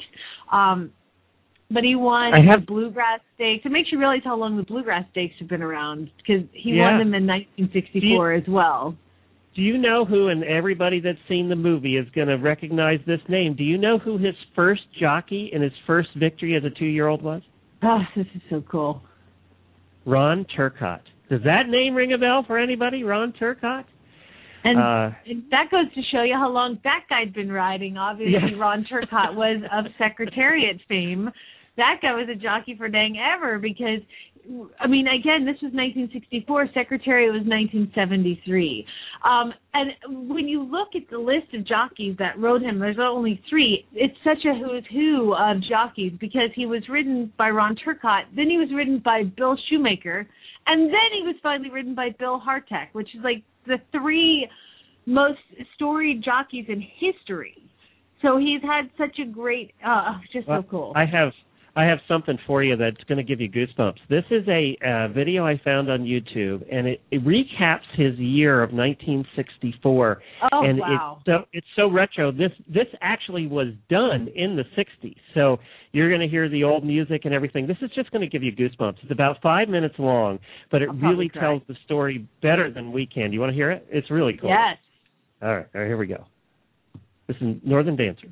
[SPEAKER 4] But he won the Bluegrass Stakes. It makes you realize how long the Bluegrass Stakes have been around, because he won them in 1964 as well.
[SPEAKER 2] Do you know who, and everybody that's seen the movie is going to recognize this name, do you know who his first jockey and his first victory as a 2-year-old was?
[SPEAKER 4] Oh, this is so cool.
[SPEAKER 2] Ron Turcotte. Does that name ring a bell for anybody, Ron Turcotte?
[SPEAKER 4] And that goes to show you how long that guy'd been riding. Obviously, Ron Turcotte was of Secretariat fame. That guy was a jockey for dang ever because, I mean, again, this was 1964. Secretariat was 1973. And when you look at the list of jockeys that rode him, there's only 3. It's such a who's who of jockeys because he was ridden by Ron Turcotte, then he was ridden by Bill Shoemaker, and then he was finally ridden by Bill Hartek, which is like the 3 most storied jockeys in history. So he's had such a great, so cool.
[SPEAKER 2] I have something for you that's going to give you goosebumps. This is a video I found on YouTube, and it recaps his year of 1964.
[SPEAKER 4] Oh,
[SPEAKER 2] and
[SPEAKER 4] wow.
[SPEAKER 2] It's so retro. This actually was done in the 60s, so you're going to hear the old music and everything. This is just going to give you goosebumps. It's about 5 minutes long, but it really tells the story better than we can. Do you want to hear it? It's really cool.
[SPEAKER 4] Yes.
[SPEAKER 2] All right, here we go. This is Northern Dancer.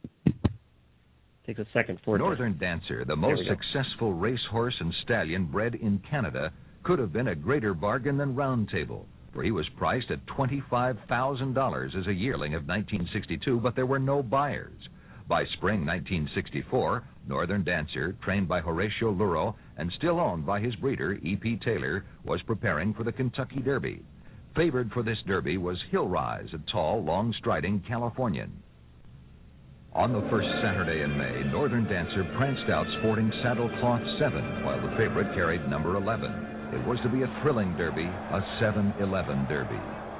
[SPEAKER 2] Takes a second for
[SPEAKER 12] Northern Dancer, the most successful racehorse and stallion bred in Canada, could have been a greater bargain than Round Table, for he was priced at $25,000 as a yearling of 1962, but there were no buyers. By spring 1964, Northern Dancer, trained by Horatio Luro and still owned by his breeder, E.P. Taylor, was preparing for the Kentucky Derby. Favored for this Derby was Hill Rise, a tall, long-striding Californian. On the first Saturday in May, Northern Dancer pranced out sporting saddlecloth 7, while the favorite carried number 11. It was to be a thrilling Derby, a 7-11 Derby.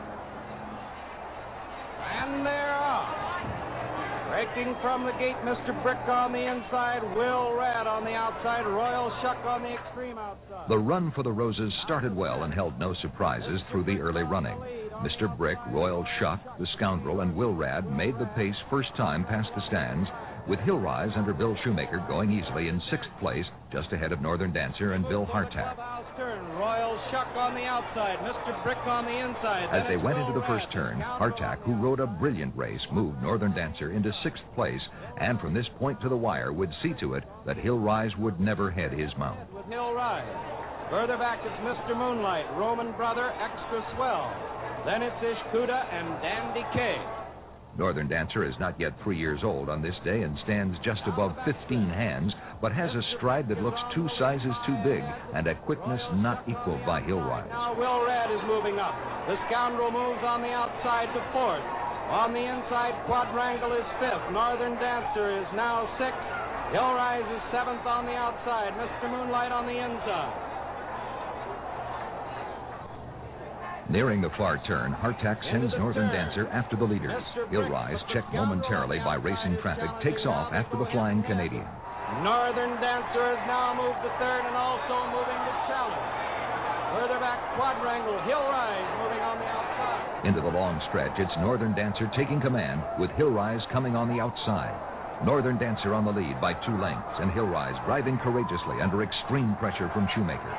[SPEAKER 13] And they're off. Breaking from the gate, Mr. Brick on the inside, Will Rad on the outside, Royal Shuck on the extreme outside.
[SPEAKER 12] The run for the Roses started well and held no surprises through the early running. Mr. Brick, Royal Shuck, the Scoundrel, and Will Rad made the pace first time past the stands, with Hill Rise under Bill Shoemaker going easily in 6th place, just ahead of Northern Dancer and Bill Hardtack.
[SPEAKER 13] Royal Shuck on the outside, Mr. Brick on the inside.
[SPEAKER 12] As they went into the first turn, Hardtack, who rode a brilliant race, moved Northern Dancer into 6th place, and from this point to the wire would see to it that Hill Rise would never head his mount.
[SPEAKER 13] With Hill Rise. Further back is Mr. Moonlight, Roman Brother, Extra Swell. Then it's Ishkuda and Dandy K.
[SPEAKER 12] Northern Dancer is not yet 3 years old on this day and stands just above 15 hands, but has a stride that looks 2 sizes too big and a quickness not equaled by Hill Rise.
[SPEAKER 13] Now Will Rad is moving up. The Scoundrel moves on the outside to 4th. On the inside, Quadrangle is 5th. Northern Dancer is now 6th. Hill Rise is 7th on the outside. Mr. Moonlight on the inside.
[SPEAKER 12] Nearing the far turn, Hardtack sends Northern Dancer after the leaders. Hill Rise, checked momentarily by racing traffic, takes off after the Flying Canadian.
[SPEAKER 13] Northern Dancer has now moved to 3rd and also moving to challenge. Further back, Quadrangle, Hill Rise moving on the outside.
[SPEAKER 12] Into the long stretch, it's Northern Dancer taking command, with Hill Rise coming on the outside. Northern Dancer on the lead by 2 lengths, and Hill Rise driving courageously under extreme pressure from Shoemaker.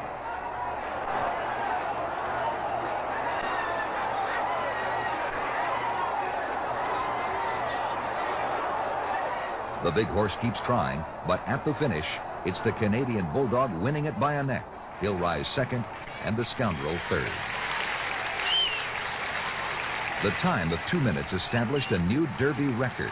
[SPEAKER 12] The big horse keeps trying, but at the finish, it's the Canadian Bulldog winning it by a neck. Hill Rise 2nd, and the Scoundrel 3rd. The time of 2 minutes established a new Derby record.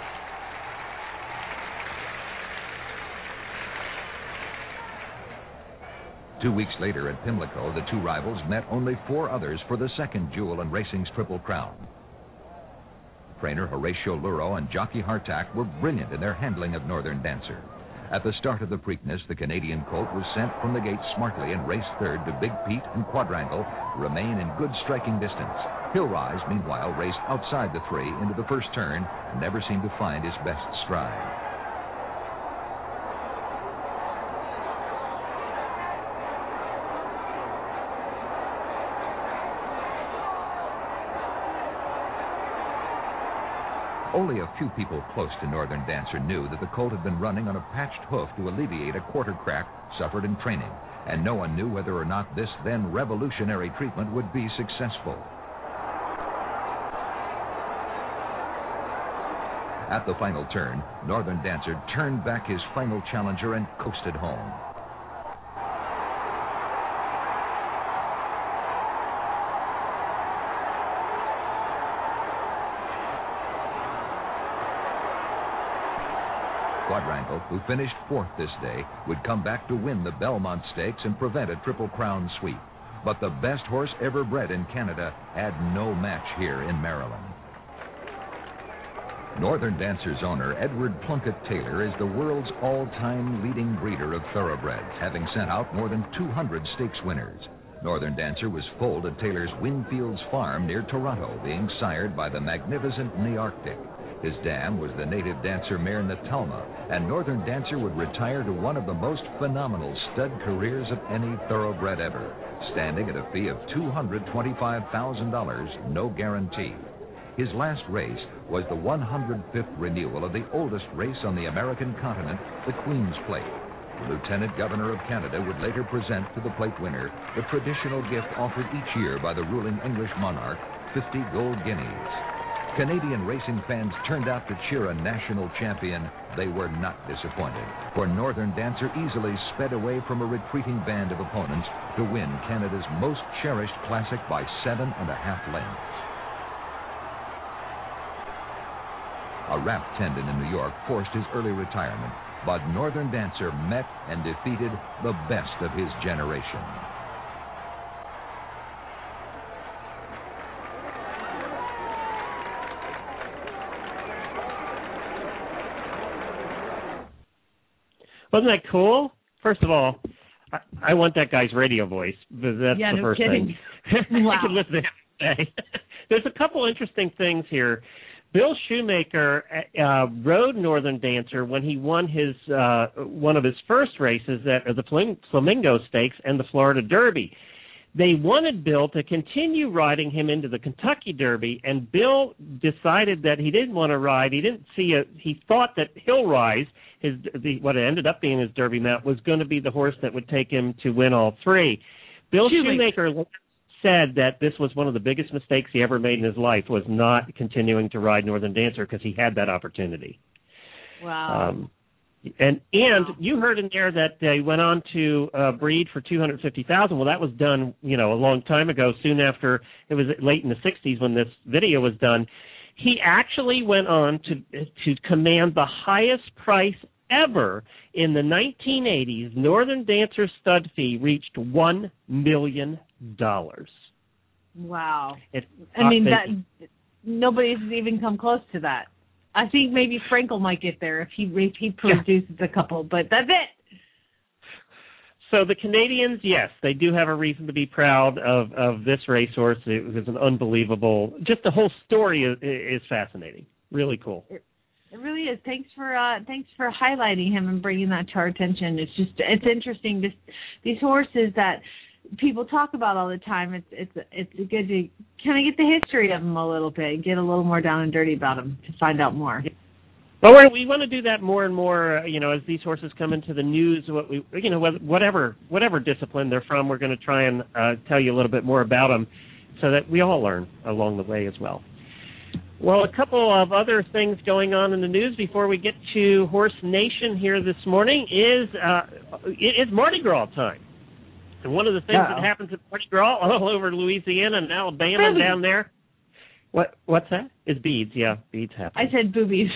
[SPEAKER 12] Two weeks later at Pimlico, the 2 rivals met only 4 others for the second jewel in racing's Triple Crown. Trainer Horatio Luro and jockey Hardtack were brilliant in their handling of Northern Dancer. At the start of the Preakness, the Canadian colt was sent from the gate smartly and raced 3rd to Big Pete and Quadrangle remain in good striking distance. Hill Rise, meanwhile, raced outside the 3 into the first turn and never seemed to find his best stride. Only a few people close to Northern Dancer knew that the colt had been running on a patched hoof to alleviate a quarter crack suffered in training, and no one knew whether or not this then revolutionary treatment would be successful. At the final turn, Northern Dancer turned back his final challenger and coasted home. Quadrangle, who finished 4th this day, would come back to win the Belmont Stakes and prevent a Triple Crown sweep. But the best horse ever bred in Canada had no match here in Maryland. Northern Dancer's owner, Edward Plunkett Taylor, is the world's all-time leading breeder of thoroughbreds, having sent out more than 200 stakes winners. Northern Dancer was foaled at Taylor's Wingfields Farm near Toronto, being sired by the magnificent Nearctic. His dam was the native dancer mare Natalma, and Northern Dancer would retire to one of the most phenomenal stud careers of any thoroughbred ever, standing at a fee of $225,000, no guarantee. His last race was the 105th renewal of the oldest race on the American continent, the Queen's Plate. The Lieutenant Governor of Canada would later present to the plate winner the traditional gift offered each year by the ruling English monarch, 50 gold guineas. Canadian racing fans turned out to cheer a national champion. They were not disappointed, for Northern Dancer easily sped away from a retreating band of opponents to win Canada's most cherished classic by 7.5 lengths. A rap tendon in New York forced his early retirement, but Northern Dancer met and defeated the best of his generation.
[SPEAKER 2] Wasn't that cool? First of all, I want that guy's radio voice. That's the first thing.
[SPEAKER 4] Wow.
[SPEAKER 2] I could listen to him say. There's a couple interesting things here. Bill Shoemaker rode Northern Dancer when he won his one of his first races at the Flamingo Stakes and the Florida Derby. They wanted Bill to continue riding him into the Kentucky Derby, and Bill decided that he didn't want to ride. He thought that Hill Rise, what ended up being his Derby mount, was going to be the horse that would take him to win all three. Bill Shoemaker said that this was one of the biggest mistakes he ever made in his life, was not continuing to ride Northern Dancer because he had that opportunity.
[SPEAKER 4] Wow.
[SPEAKER 2] And you heard in there that they went on to breed for $250,000. Well, that was done, a long time ago. Soon after, it was late in the '60s when this video was done. He actually went on to command the highest price ever in the 1980s. Northern Dancer stud fee reached $1 million.
[SPEAKER 4] Wow. That nobody's even come close to that. I think maybe Frankel might get there if he produces a couple, but that's it.
[SPEAKER 2] So the Canadians, yes, they do have a reason to be proud of this racehorse. It was an unbelievable, just the whole story is fascinating. Really cool.
[SPEAKER 4] It really is. Thanks for highlighting him and bringing that to our attention. It's interesting. These horses that people talk about all the time. It's good to kind of get the history of them a little bit, get a little more down and dirty about them to find out more.
[SPEAKER 2] Well, we want to do that more and more. As these horses come into the news, whatever discipline they're from, we're going to try and tell you a little bit more about them, so that we all learn along the way as well. Well, a couple of other things going on in the news before we get to Horse Nation here this morning is it is Mardi Gras time. And one of the things that happens at Mardi Gras all over Louisiana and Alabama and down there, what's that? It's beads, yeah, beads happen.
[SPEAKER 4] I said boobies.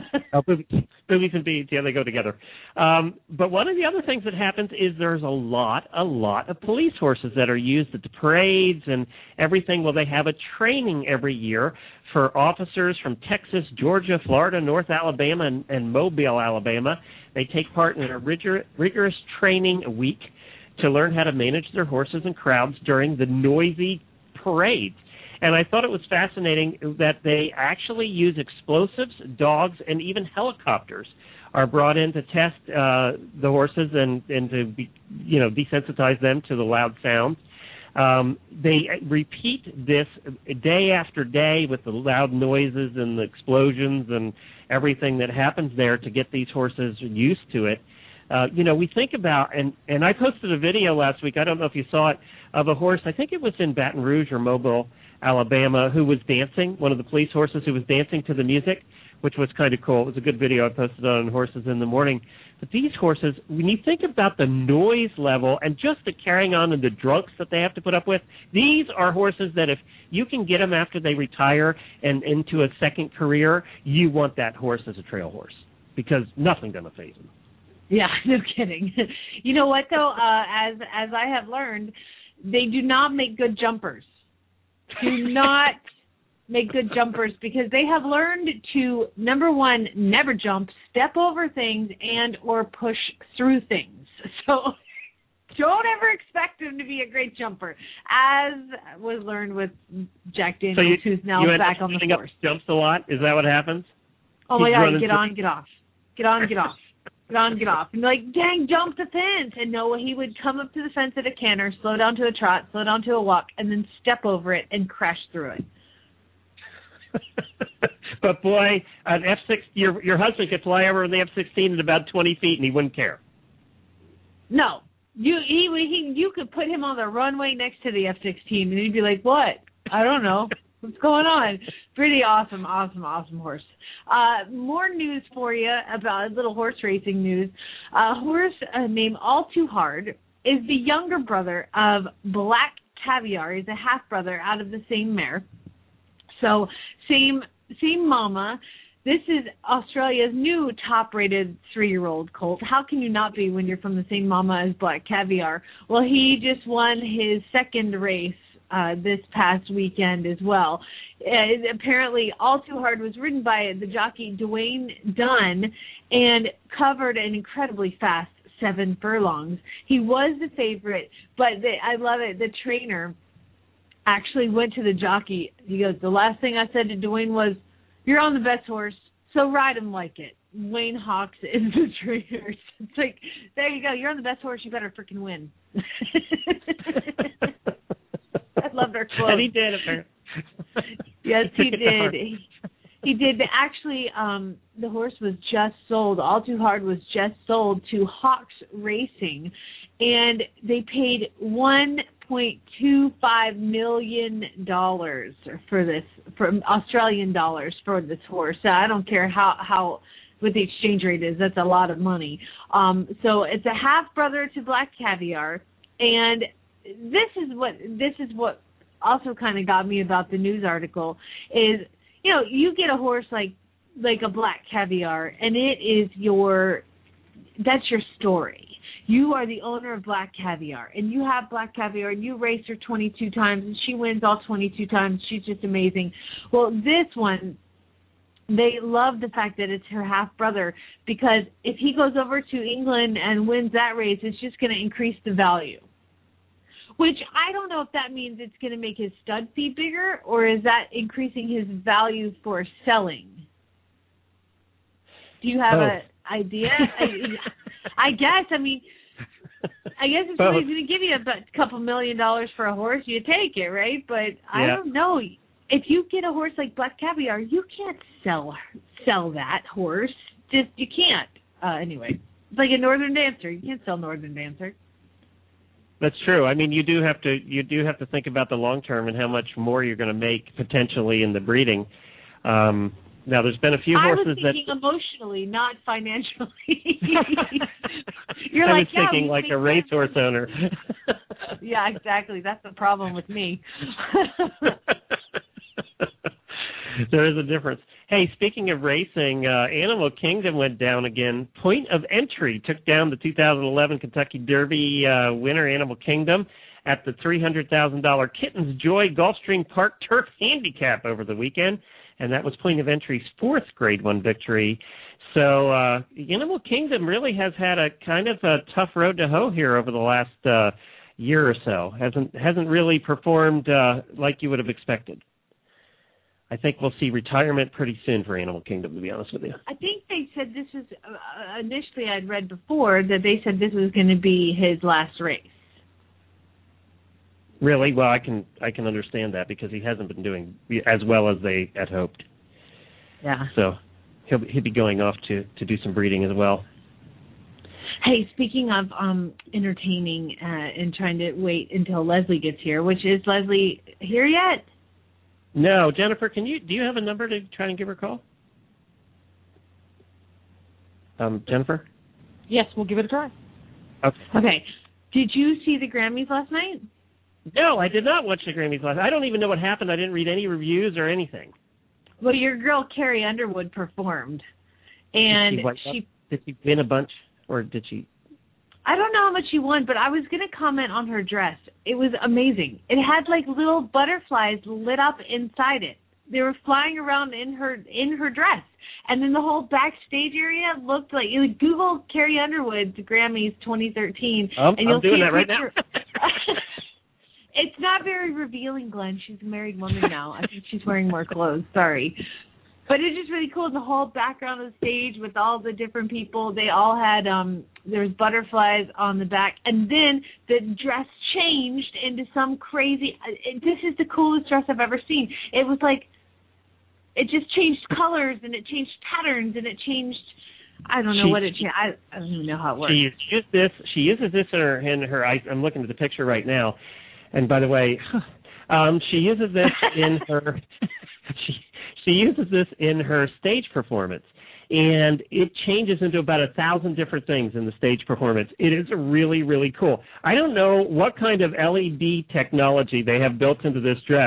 [SPEAKER 2] Boobies and beads, yeah, they go together. But one of the other things that happens is there's a lot of police horses that are used at the parades and everything. Well, they have a training every year for officers from Texas, Georgia, Florida, North Alabama, and Mobile, Alabama. They take part in a rigorous training week to learn how to manage their horses and crowds during the noisy parades. And I thought it was fascinating that they actually use explosives, dogs, and even helicopters are brought in to test the horses and to desensitize them to the loud sounds. They repeat this day after day with the loud noises and the explosions and everything that happens there to get these horses used to it. We think about, and I posted a video last week, I don't know if you saw it, of a horse, I think it was in Baton Rouge or Mobile, Alabama, who was dancing, one of the police horses who was dancing to the music, which was kind of cool. It was a good video I posted on Horses in the Morning. But these horses, when you think about the noise level and just the carrying on and the drunks that they have to put up with, these are horses that if you can get them after they retire and into a second career, you want that horse as a trail horse because nothing's going to faze them.
[SPEAKER 4] Yeah, no kidding. You know what, though? As I have learned, they do not make good jumpers. Do not make good jumpers because they have learned to, number one, never jump, step over things, and or push through things. So don't ever expect him to be a great jumper, as was learned with Jack Daniels, who's now back on the force.
[SPEAKER 2] Jumps a lot? Is that what happens?
[SPEAKER 4] Oh, my God, get on, get off. Get on, get off. Get on, get off. And dang, jump the fence. And no, he would come up to the fence at a canter, slow down to a trot, slow down to a walk, and then step over it and crash through it.
[SPEAKER 2] But boy, an F6, your husband could fly over in the F-16 at about 20 feet and he wouldn't care.
[SPEAKER 4] No. You could put him on the runway next to the F-16 and he'd be like, what? I don't know. What's going on? Pretty awesome horse. More news for you about a little horse racing news. A horse named All Too Hard is the younger brother of Black Caviar. He's a half-brother out of the same mare. So same mama, This is Australia's new top-rated 3-year-old colt. How can you not be when you're from the same mama as Black Caviar? Well, he just won his second race this past weekend as well. Apparently, All Too Hard was ridden by the jockey Dwayne Dunn and covered an incredibly fast 7 furlongs. He was the favorite, but I love it. The trainer actually went to the jockey. He goes, the last thing I said to Dwayne was, you're on the best horse, so ride him like it. Wayne Hawks is the trainer. It's like, there you go. You're on the best horse. You better freaking win. I love their quote.
[SPEAKER 2] And he did, apparently.
[SPEAKER 4] Yes, he did. He did. But actually, the horse was just sold. All Too Hard was just sold to Hawks Racing, and they paid $1.25 million for this, from Australian dollars for this horse. So I don't care how what the exchange rate is. That's a lot of money. So it's a half brother to Black Caviar, and this is what also kind of got me about the news article is, you get a horse like a Black Caviar, and that's your story. You are the owner of Black Caviar, and you have Black Caviar, and you race her 22 times, and she wins all 22 times. She's just amazing. Well, this one, they love the fact that it's her half-brother, because if he goes over to England and wins that race, it's just going to increase the value. Which I don't know if that means it's going to make his stud fee bigger, or is that increasing his value for selling? Do you have an idea? I guess if somebody's going to give you a couple $1 million for a horse, you take it, right? But I don't know. If you get a horse like Black Caviar, you can't sell that horse. You can't. Anyway, it's like a Northern Dancer. You can't sell Northern Dancer.
[SPEAKER 2] That's true. I mean, you do have to think about the long term and how much more you're going to make potentially in the breeding. Now, there's been a few horses that... I was
[SPEAKER 4] thinking emotionally, not financially.
[SPEAKER 2] I was thinking like a racehorse owner.
[SPEAKER 4] Yeah, exactly. That's the problem with me.
[SPEAKER 2] There is a difference. Hey, speaking of racing, Animal Kingdom went down again. Point of Entry took down the 2011 Kentucky Derby winner, Animal Kingdom, at the $300,000 Kittens Joy Gulfstream Park Turf Handicap over the weekend, and that was Point of Entry's 4th Grade 1 victory. So Animal Kingdom really has had a kind of a tough road to hoe here over the last year or so. Hasn't really performed like you would have expected. I think we'll see retirement pretty soon for Animal Kingdom, to be honest with you.
[SPEAKER 4] I think they said this was, initially I'd read before, that they said this was going to be his last race.
[SPEAKER 2] Really? Well, I can understand that because he hasn't been doing as well as they had hoped.
[SPEAKER 4] Yeah.
[SPEAKER 2] So he'll be going off to do some breeding as well.
[SPEAKER 4] Hey, speaking of entertaining and trying to wait until Leslie gets here, which is Leslie here yet?
[SPEAKER 2] No, Jennifer, do you have a number to try and give her a call? Jennifer?
[SPEAKER 1] Yes, we'll give it a try.
[SPEAKER 4] Okay. Did you see the Grammys last night?
[SPEAKER 2] No, I did not watch the Grammys last night. I don't even know what happened. I didn't read any reviews or anything.
[SPEAKER 4] Well, your girl Carrie Underwood performed, and
[SPEAKER 2] did she win a bunch, or did she?
[SPEAKER 4] I don't know how much she won, but I was going to comment on her dress. It was amazing. It had like little butterflies lit up inside it. They were flying around in her dress, and then the whole backstage area looked like. Google Carrie Underwood Grammys 2013, and you'll
[SPEAKER 2] I'm doing
[SPEAKER 4] see
[SPEAKER 2] that right now.
[SPEAKER 4] It's not very revealing, Glenn. She's a married woman now. I think she's wearing more clothes. Sorry. But it's just really cool. The whole background of the stage with all the different people, they all had, there was butterflies on the back. And then the dress changed into some crazy, this is the coolest dress I've ever seen. It was like, it just changed colors and it changed patterns and it changed, I don't know what it changed. I don't even know how it works.
[SPEAKER 2] She uses this in her I'm looking at the picture right now. And by the way, she uses this in her, she uses this in her stage performance, and it changes into about 1,000 different things in the stage performance. It is really, really cool. I don't know what kind of LED technology they have built into this dress,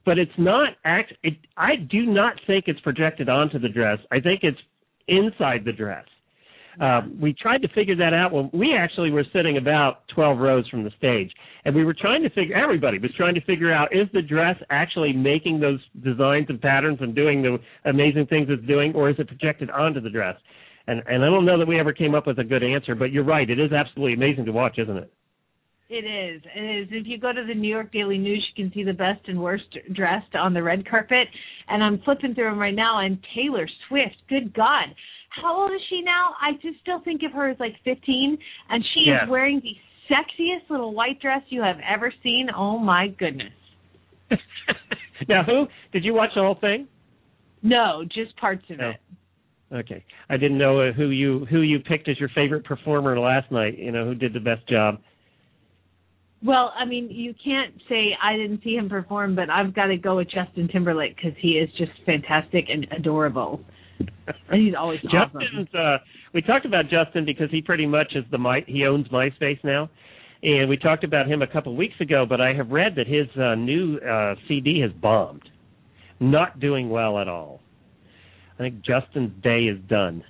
[SPEAKER 2] but it's not. I do not think it's projected onto the dress. I think it's inside the dress. We tried to figure that out when we actually were sitting about 12 rows from the stage, and we were trying to everybody was trying to figure out, is the dress actually making those designs and patterns and doing the amazing things it's doing, or is it projected onto the dress? And I don't know that we ever came up with a good answer, but you're right. It is absolutely amazing to watch, isn't it?
[SPEAKER 4] It is. It is. If you go to the New York Daily News, you can see the best and worst dressed on the red carpet, and I'm flipping through them right now, and Taylor Swift, good God. How old is she now? I just still think of her as like 15, and she is wearing the sexiest little white dress you have ever seen. Oh, my goodness.
[SPEAKER 2] Now, did you watch the whole thing?
[SPEAKER 4] No, just parts of it.
[SPEAKER 2] Okay. I didn't know who you picked as your favorite performer last night, who did the best job.
[SPEAKER 4] Well, I mean, you can't say I didn't see him perform, but I've got to go with Justin Timberlake because he is just fantastic and adorable. And he's always
[SPEAKER 2] Justin's,
[SPEAKER 4] awesome.
[SPEAKER 2] We talked about Justin because he pretty much is he owns MySpace now. And we talked about him a couple of weeks ago, but I have read that his new CD has bombed. Not doing well at all. I think Justin's day is done.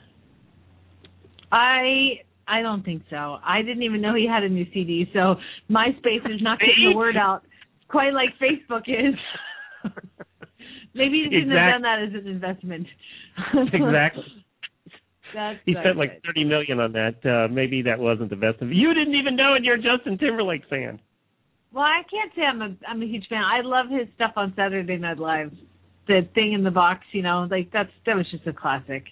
[SPEAKER 4] I don't think so. I didn't even know he had a new CD, so MySpace is not getting the word out quite like Facebook is. Maybe he shouldn't have done that as an investment.
[SPEAKER 2] Exactly. He spent like
[SPEAKER 4] good.
[SPEAKER 2] $30 million on that. Maybe that wasn't the best of it. You didn't even know, and you're a Justin Timberlake fan.
[SPEAKER 4] Well, I can't say I'm a huge fan. I love his stuff on Saturday Night Live. The thing in the box, that was just a classic.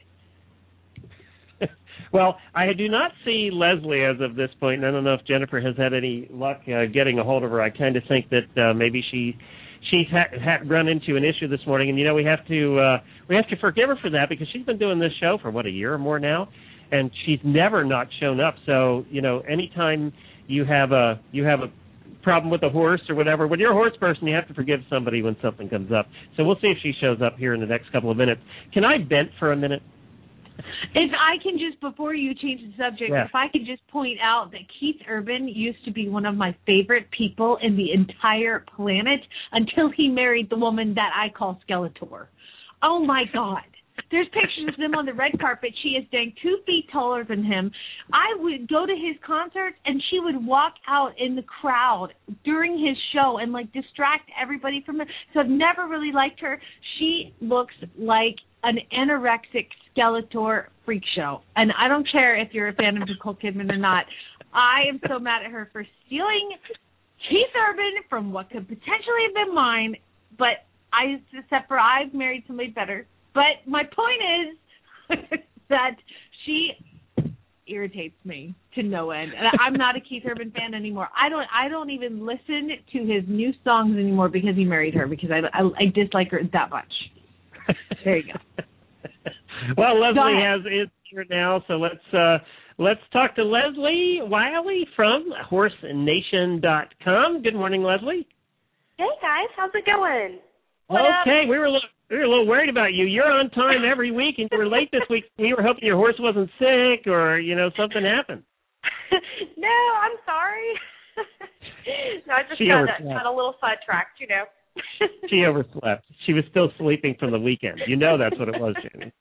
[SPEAKER 2] Well, I do not see Leslie as of this point, and I don't know if Jennifer has had any luck getting a hold of her. I kind of think that maybe she's had run into an issue this morning, and we have to forgive her for that because she's been doing this show for a year or more now, and she's never not shown up. So anytime you have a problem with a horse or whatever, when you're a horse person, you have to forgive somebody when something comes up. So we'll see if she shows up here in the next couple of minutes. Can I vent for a minute?
[SPEAKER 4] If I can just, before you change the subject, if I could just point out that Keith Urban used to be one of my favorite people in the entire planet until he married the woman that I call Skeletor. Oh, my God. There's pictures of them on the red carpet. She is dang 2 feet taller than him. I would go to his concerts, and she would walk out in the crowd during his show and, distract everybody from it. So I've never really liked her. She looks like an anorexic Skeletor freak show. And I don't care if you're a fan of Nicole Kidman or not. I am so mad at her for stealing Keith Urban from what could potentially have been mine, but I've married somebody better. But my point is that she irritates me to no end. And I'm not a Keith Urban fan anymore. I don't even listen to his new songs anymore because he married her, because I dislike her that much. There you go.
[SPEAKER 2] Well, Leslie is here now, so let's talk to Leslie Wiley from HorseNation.com. Good morning, Leslie.
[SPEAKER 14] Hey guys, how's it going?
[SPEAKER 2] Okay, we were a little worried about you. You're on time every week, and you were late this week. We were hoping your horse wasn't sick or something happened.
[SPEAKER 14] No, I'm sorry. No, I just got a little sidetracked,
[SPEAKER 2] She overslept. She was still sleeping from the weekend. That's what it was, Jamie.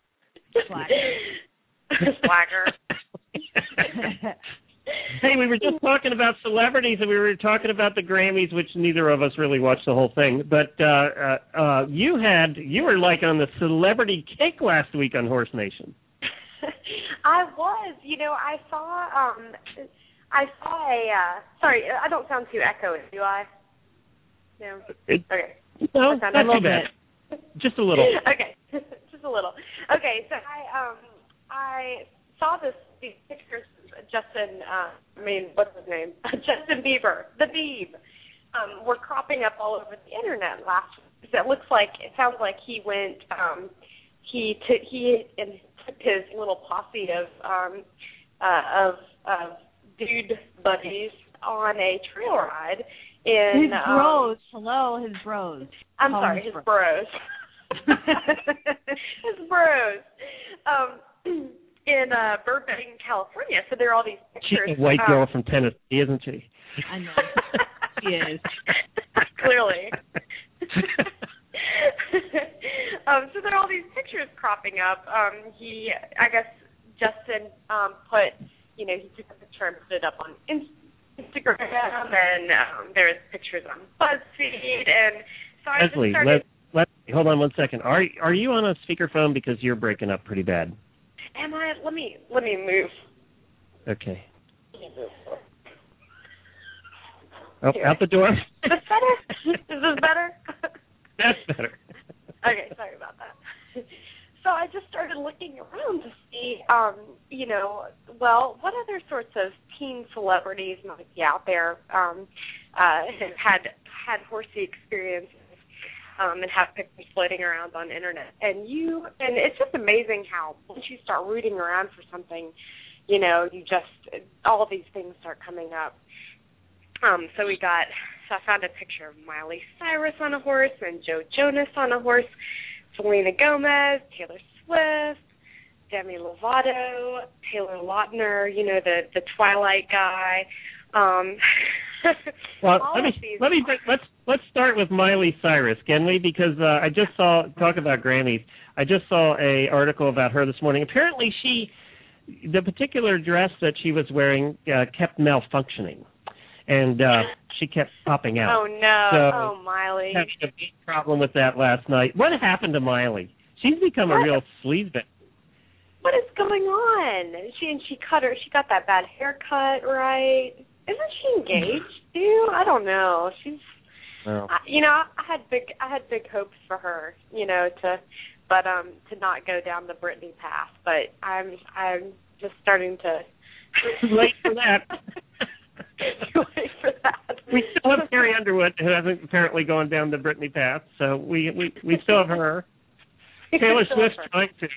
[SPEAKER 14] Swagger.
[SPEAKER 2] Hey, we were just talking about celebrities, and we were talking about the Grammys, which neither of us really watched the whole thing. But you were like on the celebrity kick last week on Horse Nation.
[SPEAKER 14] I was. I saw a. Sorry, I don't sound too echoey, do I? No. Okay.
[SPEAKER 2] No, not too bad. Just a little.
[SPEAKER 14] Okay, just a little. Okay, so I saw these pictures. What's his name? Justin Bieber, the Beeb, were cropping up all over the internet last week. It sounds like he went. He took his little posse of dude buddies on a trail ride.
[SPEAKER 4] His bros. Hello, his bros.
[SPEAKER 14] I'm sorry, his bros. His bros. In Burbank, California. So there are all these pictures.
[SPEAKER 2] She's a white girl from Tennessee, isn't she?
[SPEAKER 4] I know. She is.
[SPEAKER 14] Clearly. So there are all these pictures cropping up. I guess Justin put, he took a picture and put it up on Instagram, and there's pictures on BuzzFeed, and so I
[SPEAKER 2] Leslie,
[SPEAKER 14] just started.
[SPEAKER 2] Hold on 1 second. Are you on a speakerphone because you're breaking up pretty bad?
[SPEAKER 14] Am I? Let me move.
[SPEAKER 2] Okay. Oh, out the door.
[SPEAKER 14] Is this better? Is this better?
[SPEAKER 2] That's better.
[SPEAKER 14] Okay, sorry about that. So I just started looking around to see, what other sorts of teen celebrities might be out there had horsey experiences and have pictures floating around on the internet. And it's just amazing how once you start rooting around for something, all of these things start coming up. So I found a picture of Miley Cyrus on a horse and Joe Jonas on a horse, Selena Gomez, Taylor Swift, Demi Lovato, Taylor Lautner, the Twilight guy.
[SPEAKER 2] Well, let's start with Miley Cyrus, can we? Because I just talk about Grammys. I just saw a article about her this morning. Apparently, the particular dress that she was wearing kept malfunctioning, and she kept popping out.
[SPEAKER 14] Oh no!
[SPEAKER 2] So
[SPEAKER 14] Miley.
[SPEAKER 2] Having a big problem with that last night. What happened to Miley? She's become a real sleazebag.
[SPEAKER 14] What is going on? She got that bad haircut, right? Isn't she engaged too? I don't know. She's, I had big hopes for her, to not go down the Britney path. But I'm just starting to.
[SPEAKER 2] Too late for that.
[SPEAKER 14] Too late for that.
[SPEAKER 2] We still have Carrie Underwood, who hasn't apparently gone down the Britney path, so we still have her. Taylor Swift's trying to.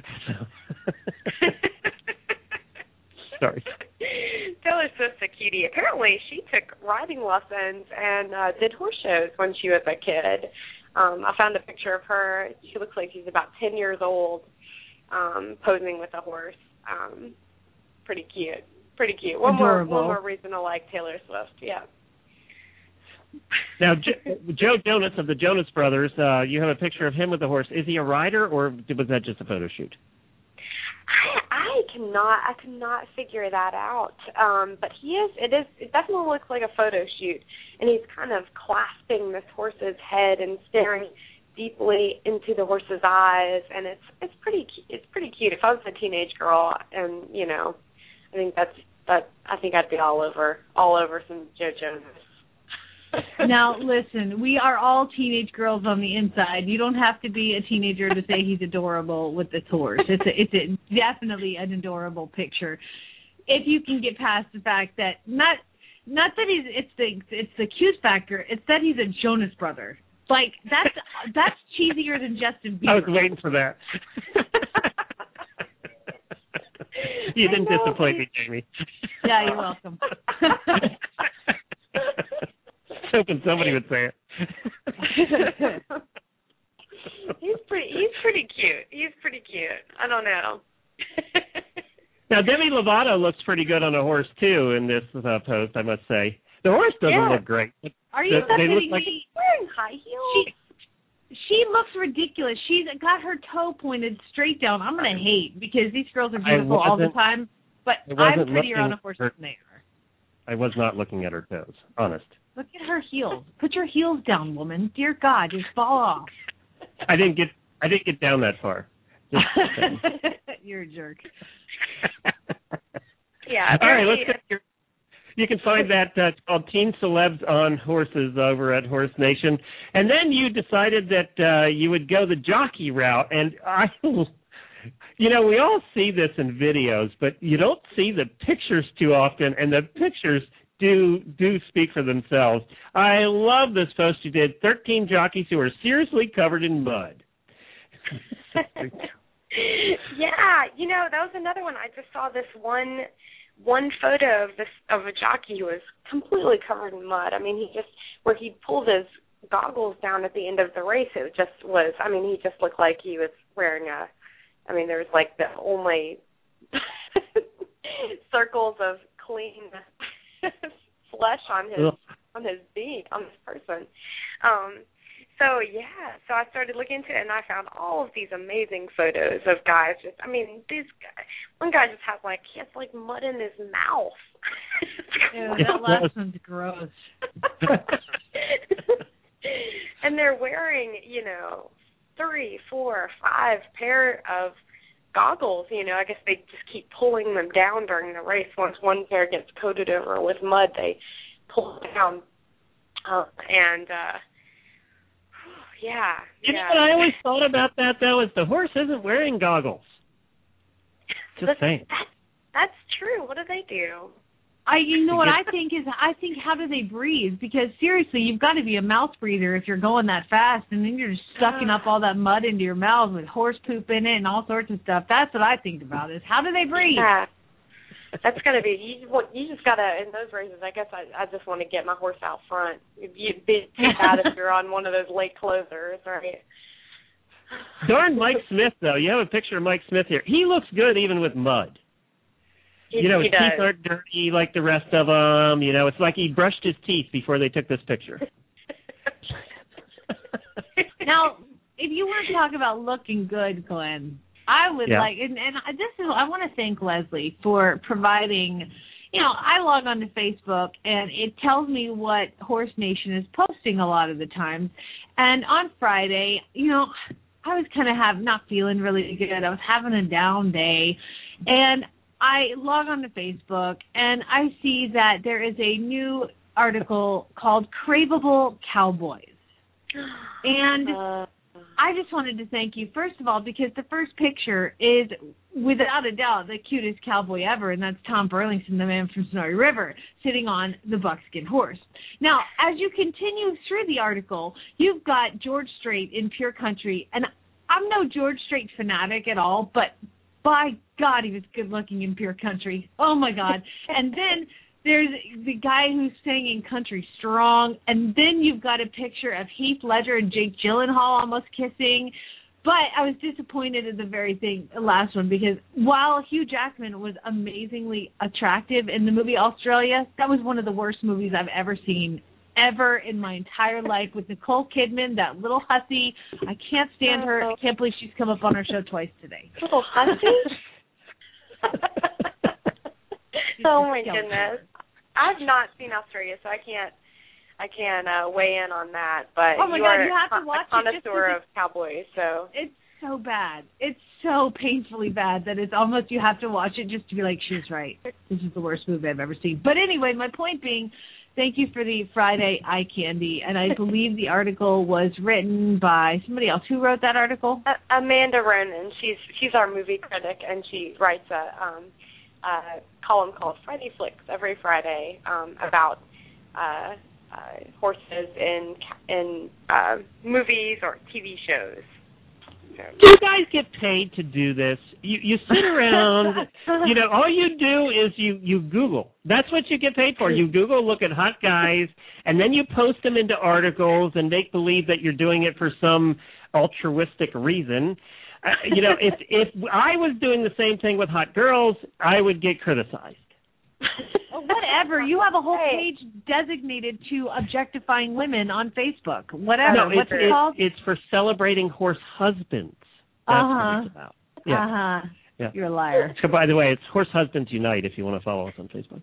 [SPEAKER 2] Sorry.
[SPEAKER 14] Taylor Swift's a cutie. Apparently, she took riding lessons and did horse shows when she was a kid. I found a picture of her. She looks like she's about 10 years old, posing with a horse. Pretty cute. One more reason to like Taylor Swift. Yeah.
[SPEAKER 2] Now, Joe Jonas of the Jonas Brothers, you have a picture of him with the horse. Is he a rider, or was that just a photo shoot?
[SPEAKER 14] I cannot figure that out. But he is. It definitely looks like a photo shoot, and he's kind of clasping this horse's head and staring deeply into the horse's eyes, and it's pretty cute. If I was a teenage girl, and I think I'd be all over some Joe Jonas.
[SPEAKER 4] Now, listen, we are all teenage girls on the inside. You don't have to be a teenager to say he's adorable with this horse. It's definitely an adorable picture. If you can get past the fact that not that it's the cute factor, it's that he's a Jonas brother. Like that's cheesier than Justin Bieber.
[SPEAKER 2] I was waiting for that. You didn't disappoint me, Jamie.
[SPEAKER 4] Yeah, you're welcome.
[SPEAKER 2] Hoping somebody would say it.
[SPEAKER 14] He's pretty cute. I don't know.
[SPEAKER 2] Now Demi Lovato looks pretty good on a horse too in this post, I must say. The horse doesn't look great.
[SPEAKER 4] Are you kidding
[SPEAKER 2] like
[SPEAKER 4] me?
[SPEAKER 14] Wearing high heels.
[SPEAKER 4] She looks ridiculous. She's got her toe pointed straight down. I'm gonna hate because these girls are beautiful all the time, but I'm prettier on a horse than they are.
[SPEAKER 2] I was not looking at her toes, honest.
[SPEAKER 4] Look at her heels. Put your heels down, woman. Dear God, just fall off.
[SPEAKER 2] I didn't get down that far.
[SPEAKER 4] You're a jerk.
[SPEAKER 14] Yeah.
[SPEAKER 2] All right, let's get you can find that called Teen Celebs on Horses over at Horse Nation. And then you decided that you would go the jockey route. And we all see this in videos, but you don't see the pictures too often, and the pictures do speak for themselves. I love this post you did, 13 jockeys who are seriously covered in mud.
[SPEAKER 14] Yeah, that was another one. I just saw this one photo of a jockey who was completely covered in mud. I mean, where he pulled his goggles down at the end of the race, it just was, he just looked like he was wearing there was like the only circles of clean flesh on his person. So I started looking into it, and I found all of these amazing photos of guys. One guy just has he has mud in his mouth.
[SPEAKER 4] Ew, that last one's gross.
[SPEAKER 14] And they're wearing, 3, 4, 5 pair of goggles. I guess they just keep pulling them down during the race. Once one pair gets coated over with mud, they pull it down.
[SPEAKER 2] You know what I always thought about that, though, is the horse isn't wearing goggles. Just saying.
[SPEAKER 14] That's true. What do they do?
[SPEAKER 4] What I think how do they breathe? Because seriously, you've got to be a mouth breather if you're going that fast, and then you're just sucking up all that mud into your mouth with horse poop in it and all sorts of stuff. That's what I think about is how do they breathe?
[SPEAKER 14] Yeah. That's going to be, you just got to, in those races, I guess I just want to get my horse out front. You'd be too bad if you're on one of those late closers, right?
[SPEAKER 2] Darn Mike Smith, though. You have a picture of Mike Smith here. He looks good even with mud. His teeth aren't dirty like the rest of them. It's like he brushed his teeth before they took this picture.
[SPEAKER 4] Now, if you were to talk about looking good, Glenn, I would I want to thank Leslie for providing, I log on to Facebook and it tells me what Horse Nation is posting a lot of the times. And on Friday, I was kind of not feeling really good. I was having a down day. And I log on to Facebook and I see that there is a new article called Craveable Cowboys. And I just wanted to thank you, first of all, because the first picture is, without a doubt, the cutest cowboy ever, and that's Tom Burlington, the man from Snowy River, sitting on the buckskin horse. Now, as you continue through the article, you've got George Strait in Pure Country, and I'm no George Strait fanatic at all, but by God, he was good-looking in Pure Country. Oh, my God. And then there's the guy who's singing Country Strong, and then you've got a picture of Heath Ledger and Jake Gyllenhaal almost kissing. But I was disappointed in the last one, because while Hugh Jackman was amazingly attractive in the movie Australia, that was one of the worst movies I've ever seen, ever in my entire life, with Nicole Kidman, that little hussy. I can't stand her. I can't believe she's come up on our show twice today.
[SPEAKER 14] Little hussy? Oh, my goodness. I've not seen Australia, so I can't weigh in on that. But
[SPEAKER 4] oh my God, you have to watch
[SPEAKER 14] a connoisseur of cowboys, so
[SPEAKER 4] it's so bad. It's so painfully bad that it's almost you have to watch it just to be like, she's right. This is the worst movie I've ever seen. But anyway, my point being, thank you for the Friday eye candy, and I believe the article was written by somebody else. Who wrote that article?
[SPEAKER 14] Amanda Ronan. She's our movie critic, and she writes a column called Friday Flicks every Friday about horses in movies or TV shows.
[SPEAKER 2] Do you guys get paid to do this? You sit around, all you do is you Google. That's what you get paid for. You Google, look at hot guys, and then you post them into articles and make believe that you're doing it for some altruistic reason. If I was doing the same thing with hot girls, I would get criticized.
[SPEAKER 4] Whatever. You have a whole page designated to objectifying women on Facebook. Whatever.
[SPEAKER 2] No,
[SPEAKER 4] What's it called?
[SPEAKER 2] It's for celebrating horse husbands. That's what it's about. Yeah. Yeah.
[SPEAKER 4] You're a liar.
[SPEAKER 2] So, by the way, it's Horse Husbands Unite if you want to follow us on Facebook.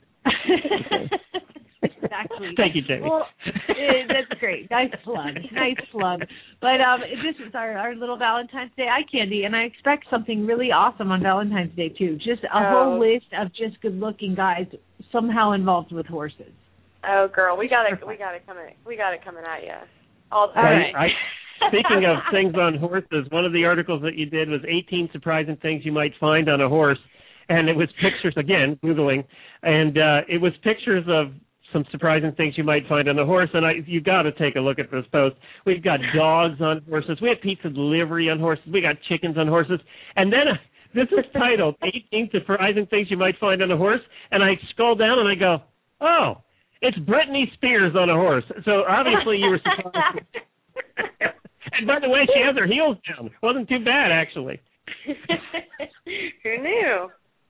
[SPEAKER 4] Exactly.
[SPEAKER 2] Thank you, Jamie.
[SPEAKER 4] Well, that's great. Nice plug. But this is our little Valentine's Day eye candy, and I expect something really awesome on Valentine's Day too. Just a whole list of just good-looking guys somehow involved with horses.
[SPEAKER 14] Oh, girl, we got it coming at you. All the
[SPEAKER 2] time. Speaking of things on horses, one of the articles that you did was 18 surprising things you might find on a horse, and it was pictures, again, Googling, and it was pictures of some surprising things you might find on a horse, and you got to take a look at this post. We've got dogs on horses. We have pizza delivery on horses. We got chickens on horses. And then this is titled 18 Surprising Things You Might Find on a Horse, and I scroll down and I go, oh, it's Britney Spears on a horse. So obviously you were surprised. And by the way, she has her heels down. Wasn't too bad, actually.
[SPEAKER 14] Who knew?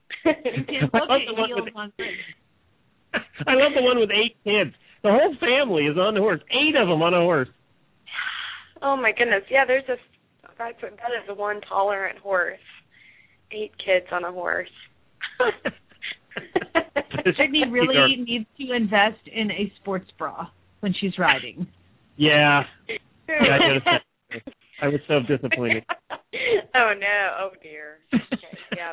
[SPEAKER 2] I love the one with 8 kids. The whole family is on the horse. 8 of them on a horse.
[SPEAKER 14] Oh my goodness. Yeah, that is a one tolerant horse. 8 kids on a horse.
[SPEAKER 4] Sydney really needs to invest in a sports bra when she's riding.
[SPEAKER 2] Yeah. I was so disappointed.
[SPEAKER 14] Oh no! Oh dear. Okay. Yeah.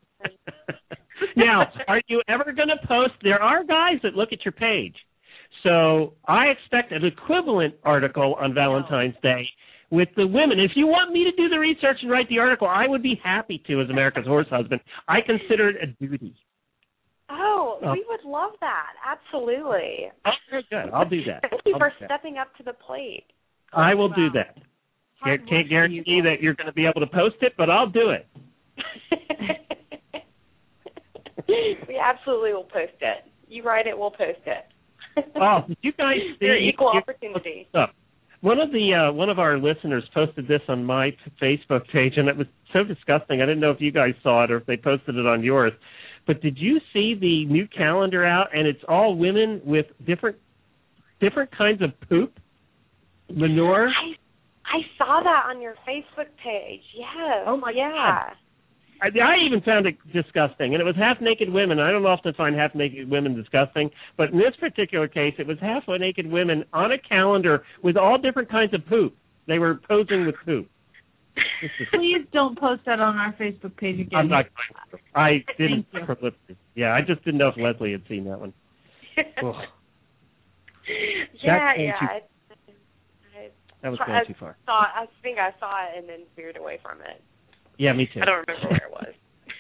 [SPEAKER 2] Now, are you ever going to post? There are guys that look at your page, so I expect an equivalent article on Valentine's Day with the women. If you want me to do the research and write the article, I would be happy to as America's Horse Husband. I consider it a duty.
[SPEAKER 14] Oh, we would love that. Absolutely.
[SPEAKER 2] Okay, good. I'll do that.
[SPEAKER 14] Thank you for stepping up to the plate.
[SPEAKER 2] I will do that. Can't guarantee that you're going to be able to post it, but I'll do it.
[SPEAKER 14] We absolutely will post it. You write it, we'll post it.
[SPEAKER 2] Oh, did you guys see?
[SPEAKER 14] You're equal opportunity.
[SPEAKER 2] One of our listeners posted this on my Facebook page, and it was so disgusting. I didn't know if you guys saw it or if they posted it on yours. But did you see the new calendar out? And it's all women with different kinds of poop, manure.
[SPEAKER 14] I saw that on your Facebook page. Yes.
[SPEAKER 2] Oh my
[SPEAKER 14] God.
[SPEAKER 2] I even found it disgusting, and it was half-naked women. I don't often find half-naked women disgusting, but in this particular case, it was half-naked women on a calendar with all different kinds of poop. They were posing with poop.
[SPEAKER 4] Please don't post that on our Facebook page again.
[SPEAKER 2] I'm not going to. I didn't. Yeah, I just didn't know if Leslie had seen that one. That was going too far.
[SPEAKER 14] I think I saw it and then veered away from it.
[SPEAKER 2] Yeah, me too.
[SPEAKER 14] I don't remember where it was.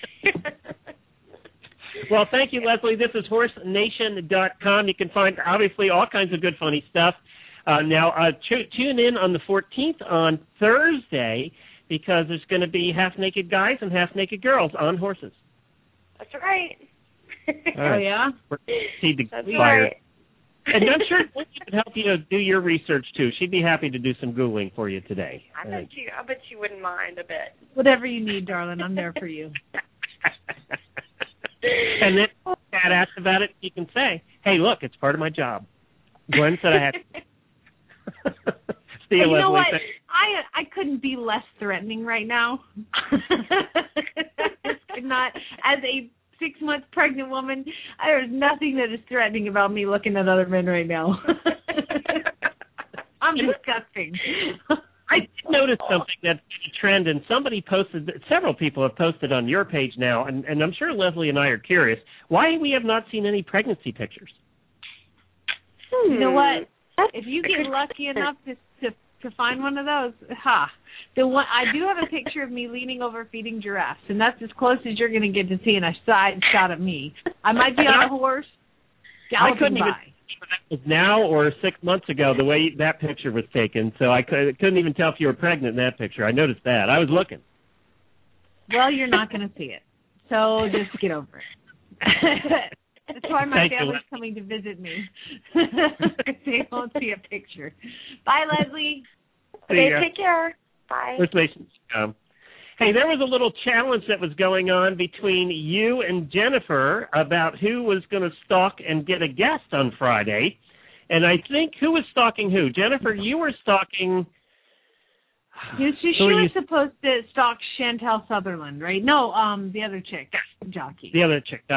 [SPEAKER 2] Well, thank you, Leslie. This is HorseNation.com. You can find, obviously, all kinds of good, funny stuff. Now, tune in on the 14th on Thursday because there's going to be half-naked guys and half-naked girls on horses.
[SPEAKER 14] That's right.
[SPEAKER 2] Oh,
[SPEAKER 4] yeah?
[SPEAKER 14] That's right.
[SPEAKER 2] And I'm sure Lindsay could help you do your research, too. She'd be happy to do some Googling for you today.
[SPEAKER 14] I bet you wouldn't mind a bit.
[SPEAKER 4] Whatever you need, darling. I'm there for you.
[SPEAKER 2] And then if Pat asks about it, you can say, hey, look, it's part of my job. Glenn said I had to.
[SPEAKER 4] You know what? I couldn't be less threatening right now. I could not, as a 6-month pregnant woman, there's nothing that is threatening about me looking at other men right now. I'm disgusting.
[SPEAKER 2] I did notice something that's a trend, and somebody posted, several people have posted on your page now, and I'm sure Leslie and I are curious, why we have not seen any pregnancy pictures.
[SPEAKER 4] You know what? If you get lucky enough to find one of those, the one I do have a picture of me leaning over feeding giraffes, and that's as close as you're going to get to seeing a side shot of me. I might be on a horse galloping by.
[SPEAKER 2] Even if that was now or 6 months ago, the way that picture was taken, so I couldn't even tell if you were pregnant in that picture. I noticed that. I was looking.
[SPEAKER 4] Well, you're not going to see it, so just get over it. That's why my family's coming to visit me. They won't see a picture. Bye, Leslie.
[SPEAKER 14] Okay, take care. Bye.
[SPEAKER 2] Hey, there was a little challenge that was going on between you and Jennifer about who was going to stalk and get a guest on Friday. And I think who was stalking who? Jennifer, you were stalking...
[SPEAKER 4] She was supposed to stalk Chantel Sutherland, right? No, the other chick, jockey.
[SPEAKER 2] The other chick,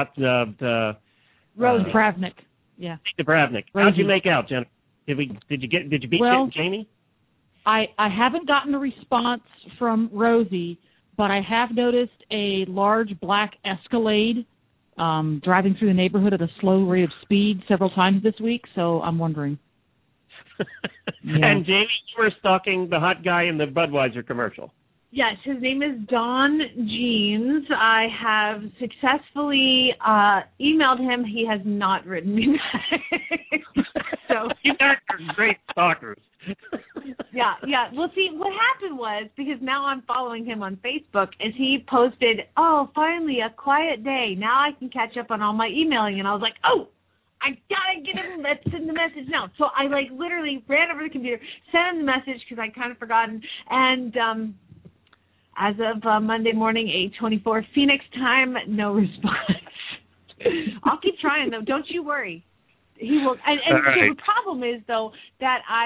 [SPEAKER 1] Rose Bravnik. Yeah.
[SPEAKER 2] Bravnik. How'd you make out, Jennifer? Did you beat Jamie?
[SPEAKER 1] I haven't gotten a response from Rosie, but I have noticed a large black Escalade driving through the neighborhood at a slow rate of speed several times this week, so I'm wondering.
[SPEAKER 2] Yeah. And Jamie, you were stalking the hot guy in the Budweiser commercial.
[SPEAKER 4] Yes, his name is Don Jeans. I have successfully emailed him. He has not written me back. So
[SPEAKER 2] you guys are great stalkers.
[SPEAKER 4] Yeah. Well, see, what happened was, because now I'm following him on Facebook, is he posted, oh, finally, a quiet day. Now I can catch up on all my emailing. And I was like, oh, I gotta get him. Let's send the message now. So I literally ran over to the computer, sent him the message because I kind of forgotten. And as of Monday morning, 8:24 Phoenix time, no response. I'll keep trying though. Don't you worry. He will. And right. So the problem is though that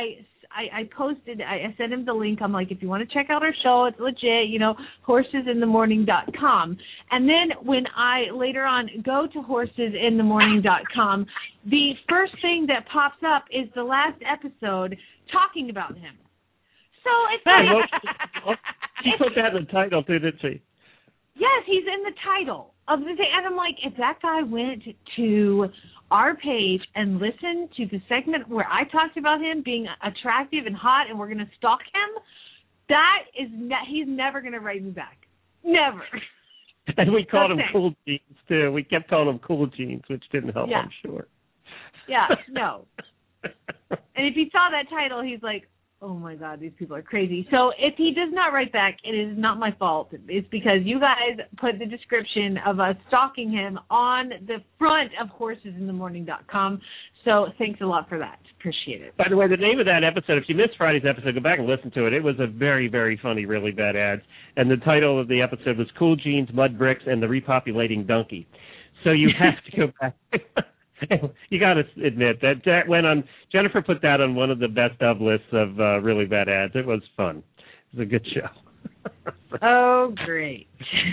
[SPEAKER 4] I posted, I sent him the link. I'm like, if you want to check out our show, it's legit, horsesinthemorning.com. And then when I later on go to horsesinthemorning.com, the first thing that pops up is the last episode talking about him. So it's like...
[SPEAKER 2] She put that in the title too, didn't she?
[SPEAKER 4] Yes, he's in the title of the thing. And I'm like, if that guy went to our page and listened to the segment where I talked about him being attractive and hot and we're going to stalk him, he's never going to write me back. Never.
[SPEAKER 2] And we called him Cool Jeans, too. We kept calling him Cool Jeans, which didn't help, I'm sure.
[SPEAKER 4] Yeah, no. And if he saw that title, he's like, oh, my God, these people are crazy. So if he does not write back, it is not my fault. It's because you guys put the description of us stalking him on the front of horsesinthemorning.com. So thanks a lot for that. Appreciate it.
[SPEAKER 2] By the way, the name of that episode, if you missed Friday's episode, go back and listen to it. It was a very, very funny, really bad ads. And the title of the episode was Cool Jeans, Mud Bricks, and the Repopulating Donkey. So you have to go back. You got to admit that went on. Jennifer put that on one of the best of lists of really bad ads. It was fun. It was a good show.
[SPEAKER 4] Oh, great.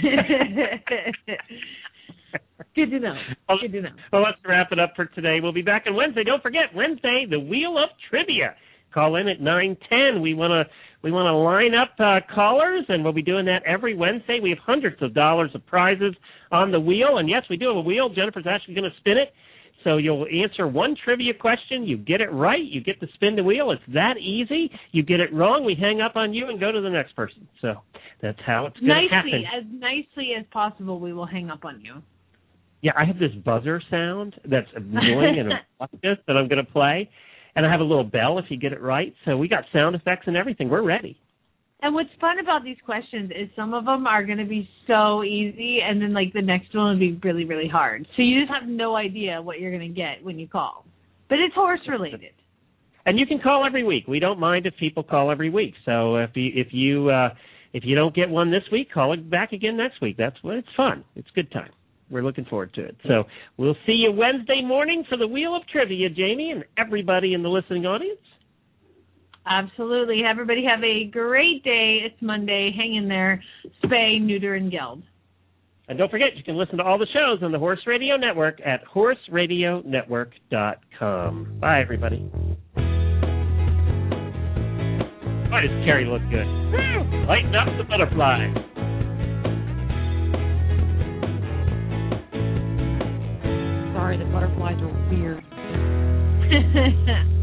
[SPEAKER 4] Good to know. Good to know.
[SPEAKER 2] Well, let's wrap it up for today. We'll be back on Wednesday. Don't forget, Wednesday, the Wheel of Trivia. Call in at 9:10. We want to line up callers, and we'll be doing that every Wednesday. We have hundreds of dollars of prizes on the wheel, and yes, we do have a wheel. Jennifer's actually going to spin it. So you'll answer one trivia question, you get it right, you get to spin the wheel. It's that easy. You get it wrong, we hang up on you and go to the next person. So that's how it's going to happen.
[SPEAKER 4] As nicely as possible, we will hang up on you.
[SPEAKER 2] Yeah, I have this buzzer sound that's annoying and obnoxious that I'm going to play. And I have a little bell if you get it right. So we got sound effects and everything. We're ready.
[SPEAKER 4] And what's fun about these questions is some of them are going to be so easy, and then, the next one will be really, really hard. So you just have no idea what you're going to get when you call. But it's horse-related.
[SPEAKER 2] And you can call every week. We don't mind if people call every week. So if you don't get one this week, call it back again next week. It's fun. It's a good time. We're looking forward to it. So we'll see you Wednesday morning for the Wheel of Trivia, Jamie, and everybody in the listening audience.
[SPEAKER 4] Absolutely. Everybody have a great day. It's Monday. Hang in there. Spay, neuter, and geld.
[SPEAKER 2] And don't forget, you can listen to all the shows on the Horse Radio Network at horseradionetwork.com. Bye, everybody. Why does Carrie look good? Lighten up the butterfly.
[SPEAKER 1] Sorry, the butterflies are weird.